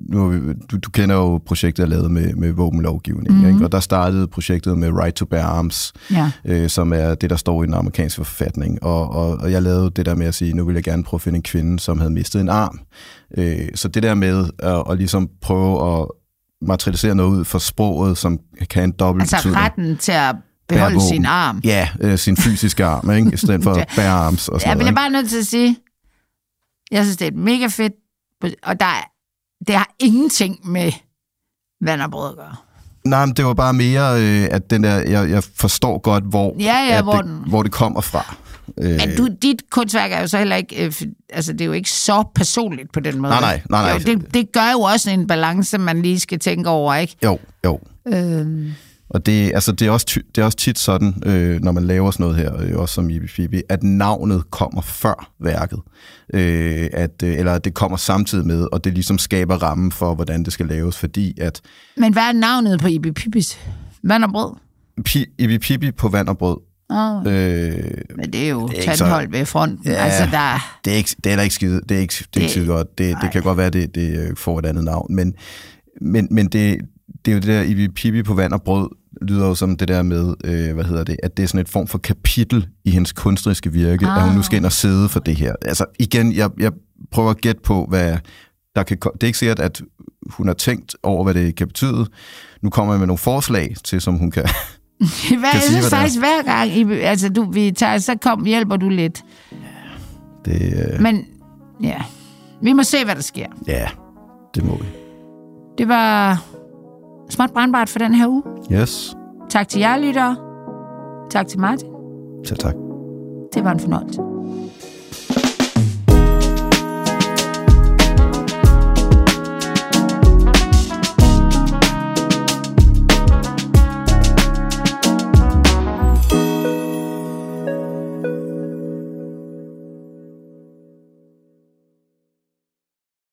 Speaker 2: du kender jo projektet, jeg lavede med våbenlovgivning, ikke? Og der startede projektet med Right to Bear Arms, som er det, der står i den amerikanske forfatning. Og jeg lavede det der med at sige, nu vil jeg gerne prøve at finde en kvinde, som havde mistet en arm. Så det der med at ligesom prøve at materialisere noget ud for sproget, som kan have en dobbelt betydning.
Speaker 1: Altså retten til at beholde sin arm.
Speaker 2: Ja, sin fysiske arm, ikke? I stedet for bear arms og sådan noget.
Speaker 1: Jeg bliver bare nødt til at sige, jeg synes, det er et mega fedt, og det har ingenting med vand og brød at gøre.
Speaker 2: Nej, men det var bare mere, at den der, jeg forstår godt, hvor det kommer fra.
Speaker 1: Men dit kunstværk er jo så heller ikke, altså det er jo ikke så personligt på den måde.
Speaker 2: Nej.
Speaker 1: Jo, det gør jo også en balance, man lige skal tænke over, ikke?
Speaker 2: Jo. Og det er også tit sådan, når man laver sådan noget her, også som Ibi Fibi, at navnet kommer før værket. Eller det kommer samtidig med, og det ligesom skaber rammen for, hvordan det skal laves, fordi at... Men
Speaker 1: hvad er navnet på Ibi Pibis? Vand og brød?
Speaker 2: Ibi Pibi på vand og brød.
Speaker 1: Men det er jo Tandholt ved fronten. Ja, altså,
Speaker 2: det er heller ikke skide, det er ikke skide godt. Det kan godt være, det får et andet navn. Men det er jo det der Ibi Pibi på vand og brød, lyder jo som det der med, at det er sådan et form for kapitel i hendes kunstneriske virke, at hun nu skal ind og sidde for det her. Altså igen, jeg prøver at gætte på, hvad der kan... Det er ikke sikkert, at hun har tænkt over, hvad det kan betyde. Nu kommer jeg med nogle forslag til, som hun kan...
Speaker 1: Jeg synes faktisk hver gang, altså vi tager, så hjælper du lidt. Men ja, vi må se, hvad der sker.
Speaker 2: Ja, det må vi.
Speaker 1: Det var småt brandbart for den her uge.
Speaker 2: Yes.
Speaker 1: Tak til jer, lyttere. Tak til Martin.
Speaker 2: Selv tak.
Speaker 1: Det var en fornøjelse.